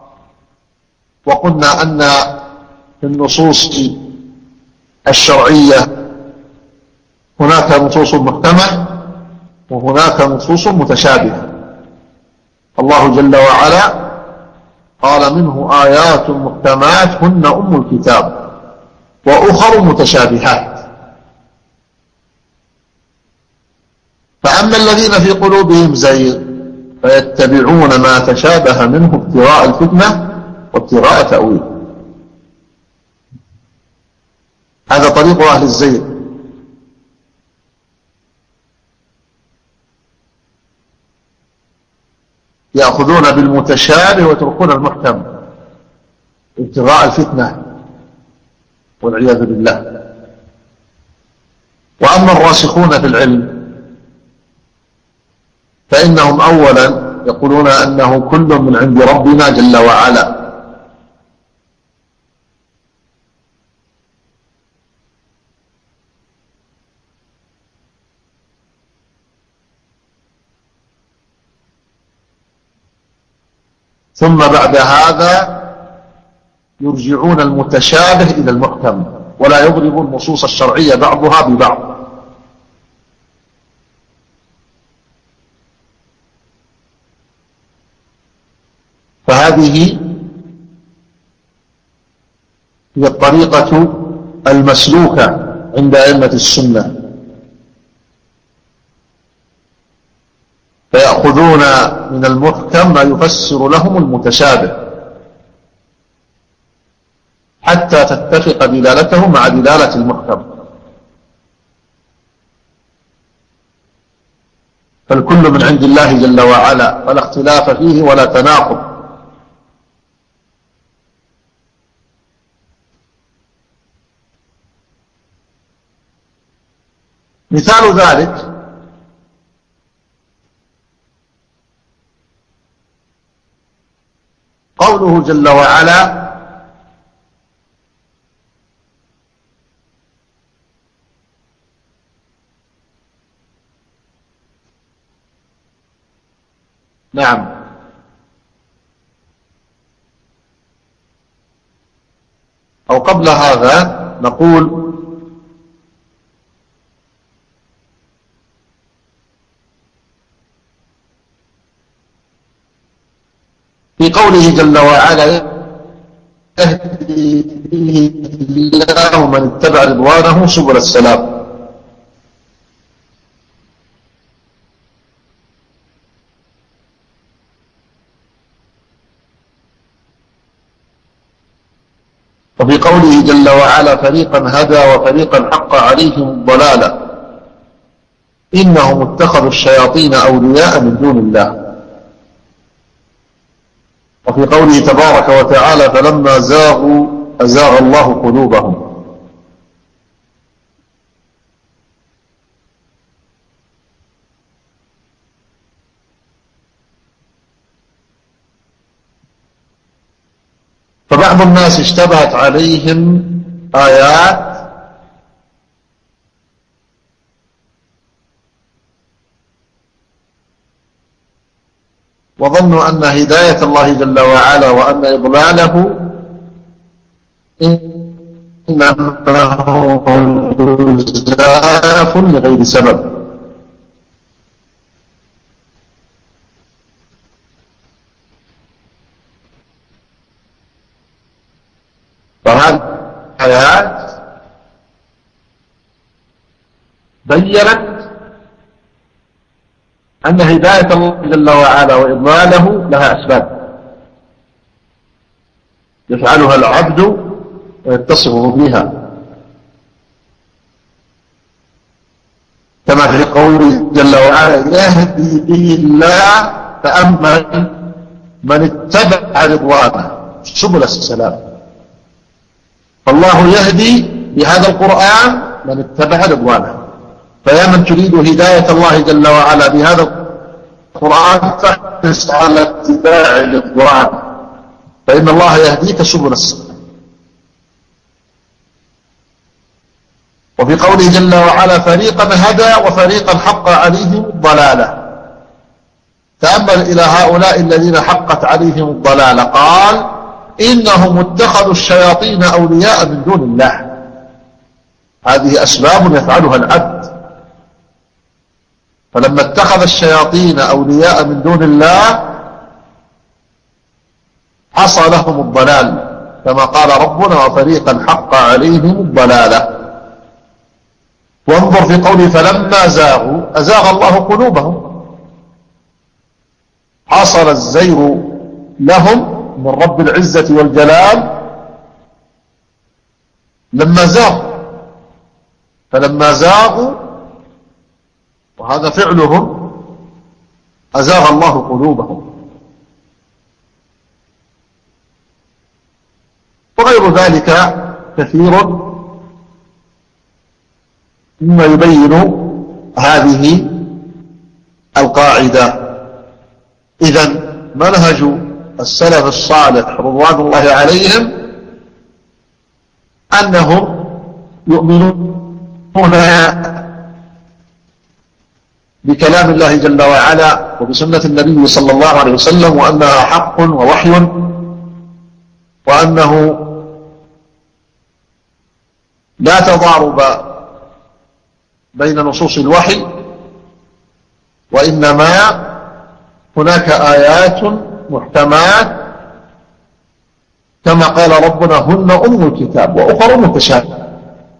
وقلنا أن في النصوص الشرعية هناك نصوص محكمة وهناك نصوص متشابهة. الله جل وعلا قال: منه آيات محكمات هن أم الكتاب وأخر متشابهات. فأما الذين في قلوبهم زيغ فيتبعون ما تشابه منه ابتغاء الفتنة وابتغاء تأويله. هذا طريق أهل الزيغ. يأخذون بالمتشابه ويتركون المحكم ابتغاء الفتنة والعياذ بالله. وأما الراسخون في العلم فإنهم أولا يقولون أنه كل من عند ربنا جل وعلا، ثم بعد هذا يرجعون المتشابه إلى المحكم ولا يضرب النصوص الشرعية بعضها ببعض. فهذه هي الطريقة المسلوكة عند أئمة السنة، فيأخذون من المحكم ما يفسر لهم المتشابه حتى تتفق دلالته مع دلالة المحكم. فالكل من عند الله جل وعلا فلا اختلاف فيه ولا تناقض. مثال ذلك قوله جل وعلا: نعم، أو قبل هذا نقول: في قوله جل وعلا: يهدي الله من اتبع رضوانه سبل السلام. وفي قوله جل وعلا: فريقا هدى وفريقا حق عليهم الضلالة إنهم اتخذوا الشياطين أولياء من دون الله. وفي قوله تبارك وتعالى: فلما زاغوا أزاغ الله قلوبهم. فبعض الناس اشتبهت عليهم آيات وظنوا أن هداية الله جل وعلا وأن إضلاله إنما هو زاف لغير سبب، فهذه الآيات بيّنت أن هداية الله جل وعلا وإضلاله لها أسباب يفعلها العبد ويتصف بها، كما في قوله جل وعلا يهدي به الله فأما من اتبع رضوانه سبل السلام. فالله يهدي بهذا القرآن من اتبع رضوانه، فيا من تريد هداية الله جل وعلا بهذا القرآن فاحرص على اتباع القرآن، فإن الله يهديك سبل السلام. وفي قوله جل وعلا فريقا هدى وفريقا حق عليهم الضلالة، تأمل إلى هؤلاء الذين حقت عليهم الضلالة، قال إنهم اتخذوا الشياطين أولياء من دون الله. هذه أسباب يفعلها العبد، فلما اتخذ الشياطين أولياء من دون الله حصل لهم الضلال، كما قال ربنا وفريقا حق عليهم الضلالة. وانظر في قوله فلما زاغوا أزاغ الله قلوبهم، حصل الزيغ لهم من رب العزة والجلال لما زاغوا، فلما زاغوا وهذا فعلهم أزاغ الله قلوبهم. وغير ذلك كثير مما يبين هذه القاعدة. إذن منهج السلف الصالح رضوان الله عليهم أنهم يؤمنون بكلام الله جل وعلا وبسنة النبي صلى الله عليه وسلم، وأنها حق ووحي، وأنه لا تضارب بين نصوص الوحي، وإنما هناك آيات محكمات كما قال ربنا هن أم الكتاب وأخر متشابهات.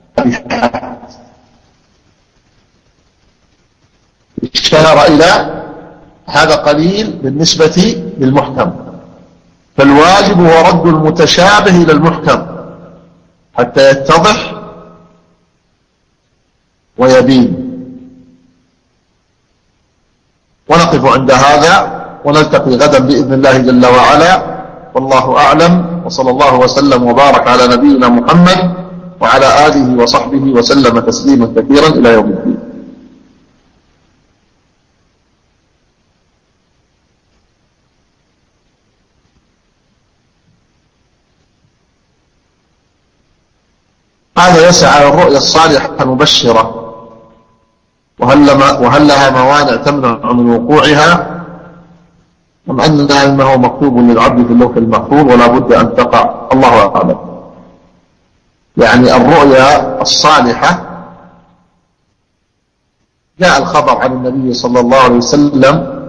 اشتهر إلى هذا قليل بالنسبة للمحكم، فالواجب هو رد المتشابه إلى المحكم حتى يتضح ويبين. ونقف عند هذا ونلتقي غدا بإذن الله جل وعلا، والله أعلم، وصلى الله وسلم وبارك على نبينا محمد وعلى آله وصحبه وسلم تسليما كثيرا إلى يوم الدين. هذا يسعى على الرؤيا الصالحة المبشرة، وهل, وهل لها موانع تمنع من وقوعها، أم أن علمه مكتوب للعبد في اللوح المحفوظ ولا بد أن تقع؟ الله أعلم. يعني الرؤيا الصالحة جاء الخبر عن النبي صلى الله عليه وسلم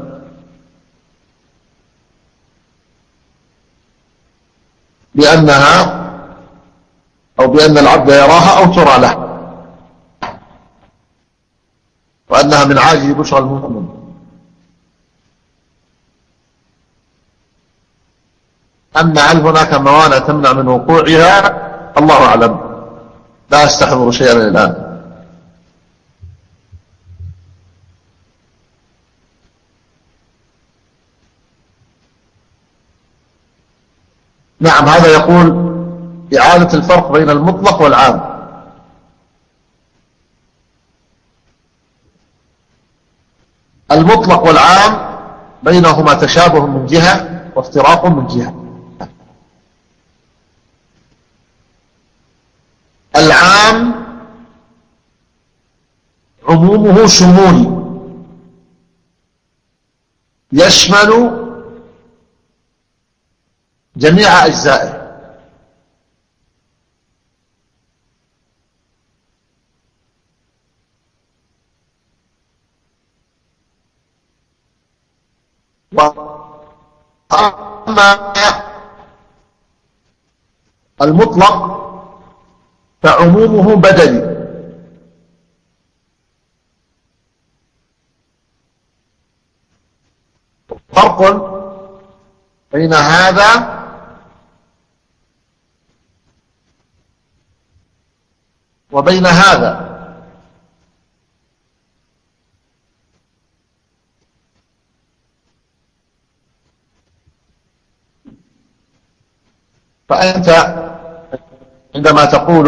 بأنها أو بأن العبد يراها أو ترى له، وأنها من عاجل بشرى المؤمن. أما هل هناك موانع تمنع من وقوعها؟ الله أعلم، لا أستحضر شيئا الآن. نعم، هذا يقول إعادة الفرق بين المطلق والعام. المطلق والعام بينهما تشابه من جهة وافتراق من جهة. العام عمومه شمول يشمل جميع أجزائه، وأما المطلق فعمومه بدلي. فرق بين هذا وبين هذا. فأنت عندما تقول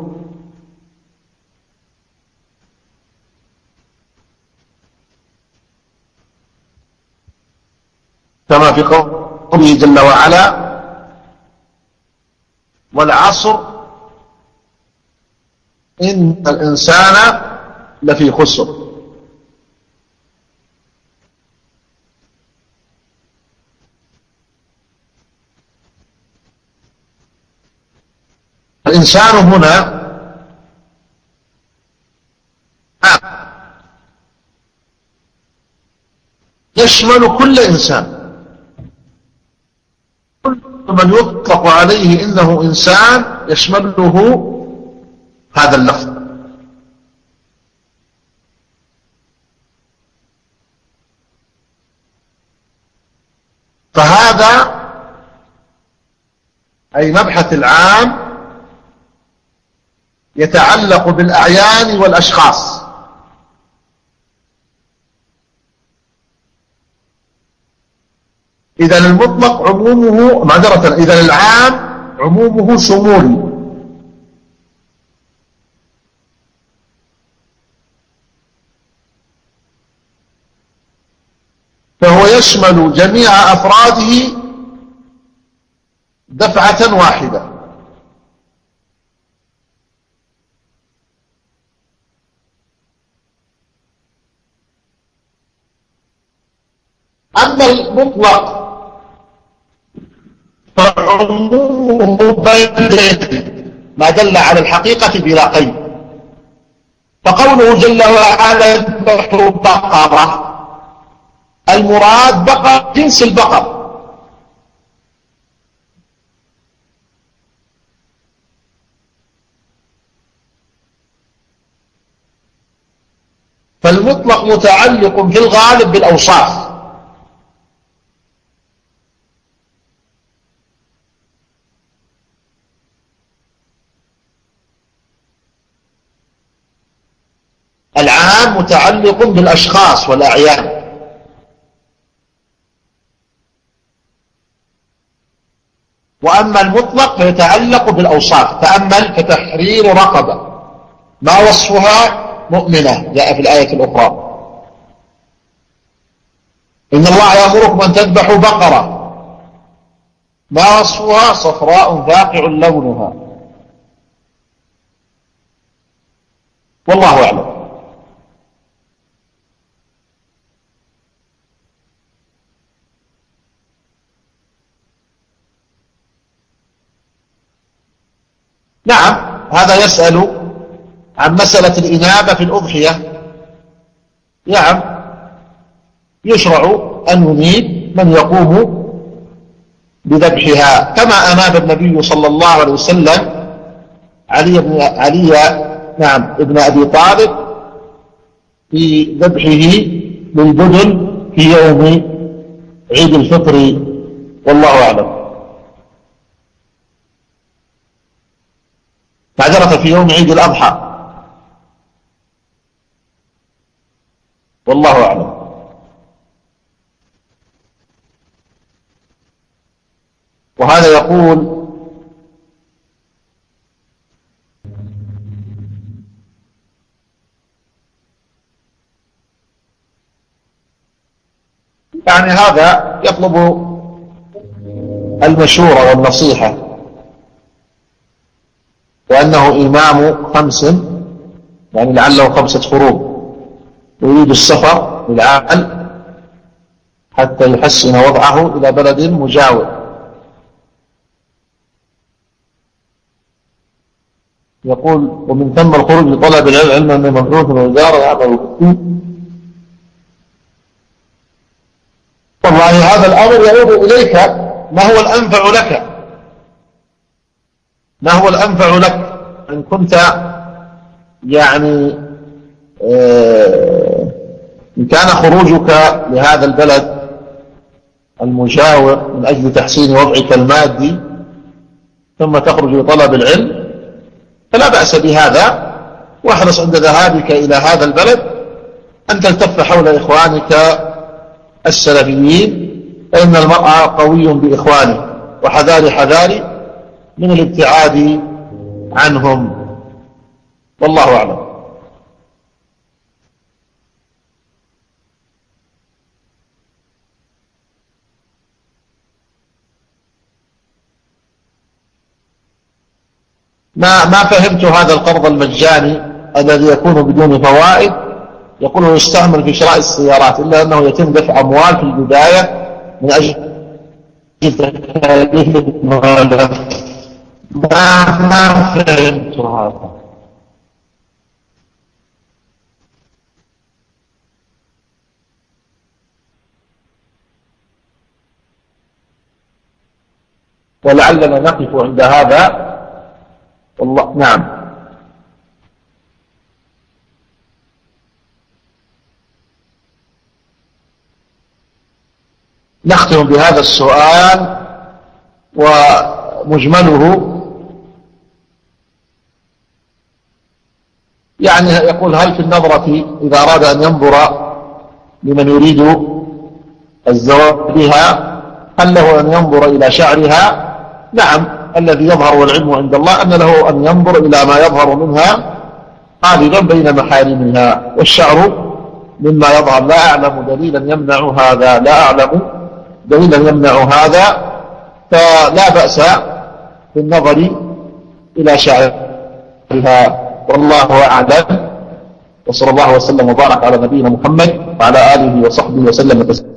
كما في قوله جل وعلا والعصر إن الإنسان لفي خسر، الإنسان هنا يشمل كل إنسان، كل من يطلق عليه إنه إنسان يشمله هذا اللفظ. فهذا أي مبحث العام يتعلق بالأعيان والأشخاص، إذا المطلق عمومه معذرة إذا العام عمومه شمولي، فهو يشمل جميع أفراده دفعة واحدة. أما المطلق فعمومه بدلي ما دل على الحقيقة بلا قيد. فقوله جل وعلا اذبحوا بقرة، المراد بقر جنس البقر، فالمطلق متعلق في الغالب بالأوصاف، العام متعلق بالأشخاص والأعيان. وأما المطلق فيتعلق بالأوصاف. تأمل فتحرير رقبة، ما وصفها؟ مؤمنة، جاء في الآية الأخرى إن الله يأمركم أن تذبحوا بقرة، ما وصفها؟ صفراء فاقع لونها. والله أعلم. نعم، هذا يسأل عن مسألة الإنابة في الأضحية. نعم، يشرع أن ينيب من يقوم بذبحها، كما أناب النبي صلى الله عليه وسلم علي بن علي نعم ابن أبي طالب في ذبحه للبدن في يوم عيد الفطر، والله أعلم. معذرة في يوم عيد الأضحى، والله أعلم. وهذا يقول يعني هذا يطلب المشورة والنصيحة، وأنه إمام خمس، يعني لعله خمسة فروض، يريد السفر للعمل حتى يحسن وضعه إلى بلد مجاور. يقول ومن ثم الخروج لطلب العلم من مبعوث من الوزارة يعمل فيه. والله هذا الأمر يعود إليك، ما هو الأنفع لك؟ ما هو الأنفع لك؟ إن كنت يعني إن كان خروجك لهذا البلد المجاور من أجل تحسين وضعك المادي ثم تخرج لطلب العلم فلا بأس بهذا، واحرص عند ذهابك إلى هذا البلد أن تلتف حول إخوانك السلفيين، فإن المرء قوي بإخوانه، وحذاري حذاري من الابتعاد عنهم، والله أعلم. ما ما فهمت هذا القرض المجاني الذي يكون بدون فوائد، يقول يستعمل في شراء السيارات، إلا أنه يتم دفع أموال في البداية من أجل تكاليف المغالبة. ما ما فهمت هذا. ولعلنا نقف عند هذا، والله نعم. نختم بهذا السؤال ومجمله يعني يقول: هل في النظرة إذا أراد أن ينظر لمن يريد الزواج بها هل له أن ينظر إلى شعرها؟ نعم، الذي يظهر والعلم عند الله أن له أن ينظر إلى ما يظهر منها غالبا بين محارمها، والشعر مما يظهر. لا أعلم دليلا يمنع هذا، لا أعلم دليلا يمنع هذا، فلا بأس بالنظر إلى شعرها، والله أعلم. وصلى الله وسلم وبارك على نبينا محمد وعلى آله وصحبه وسلم.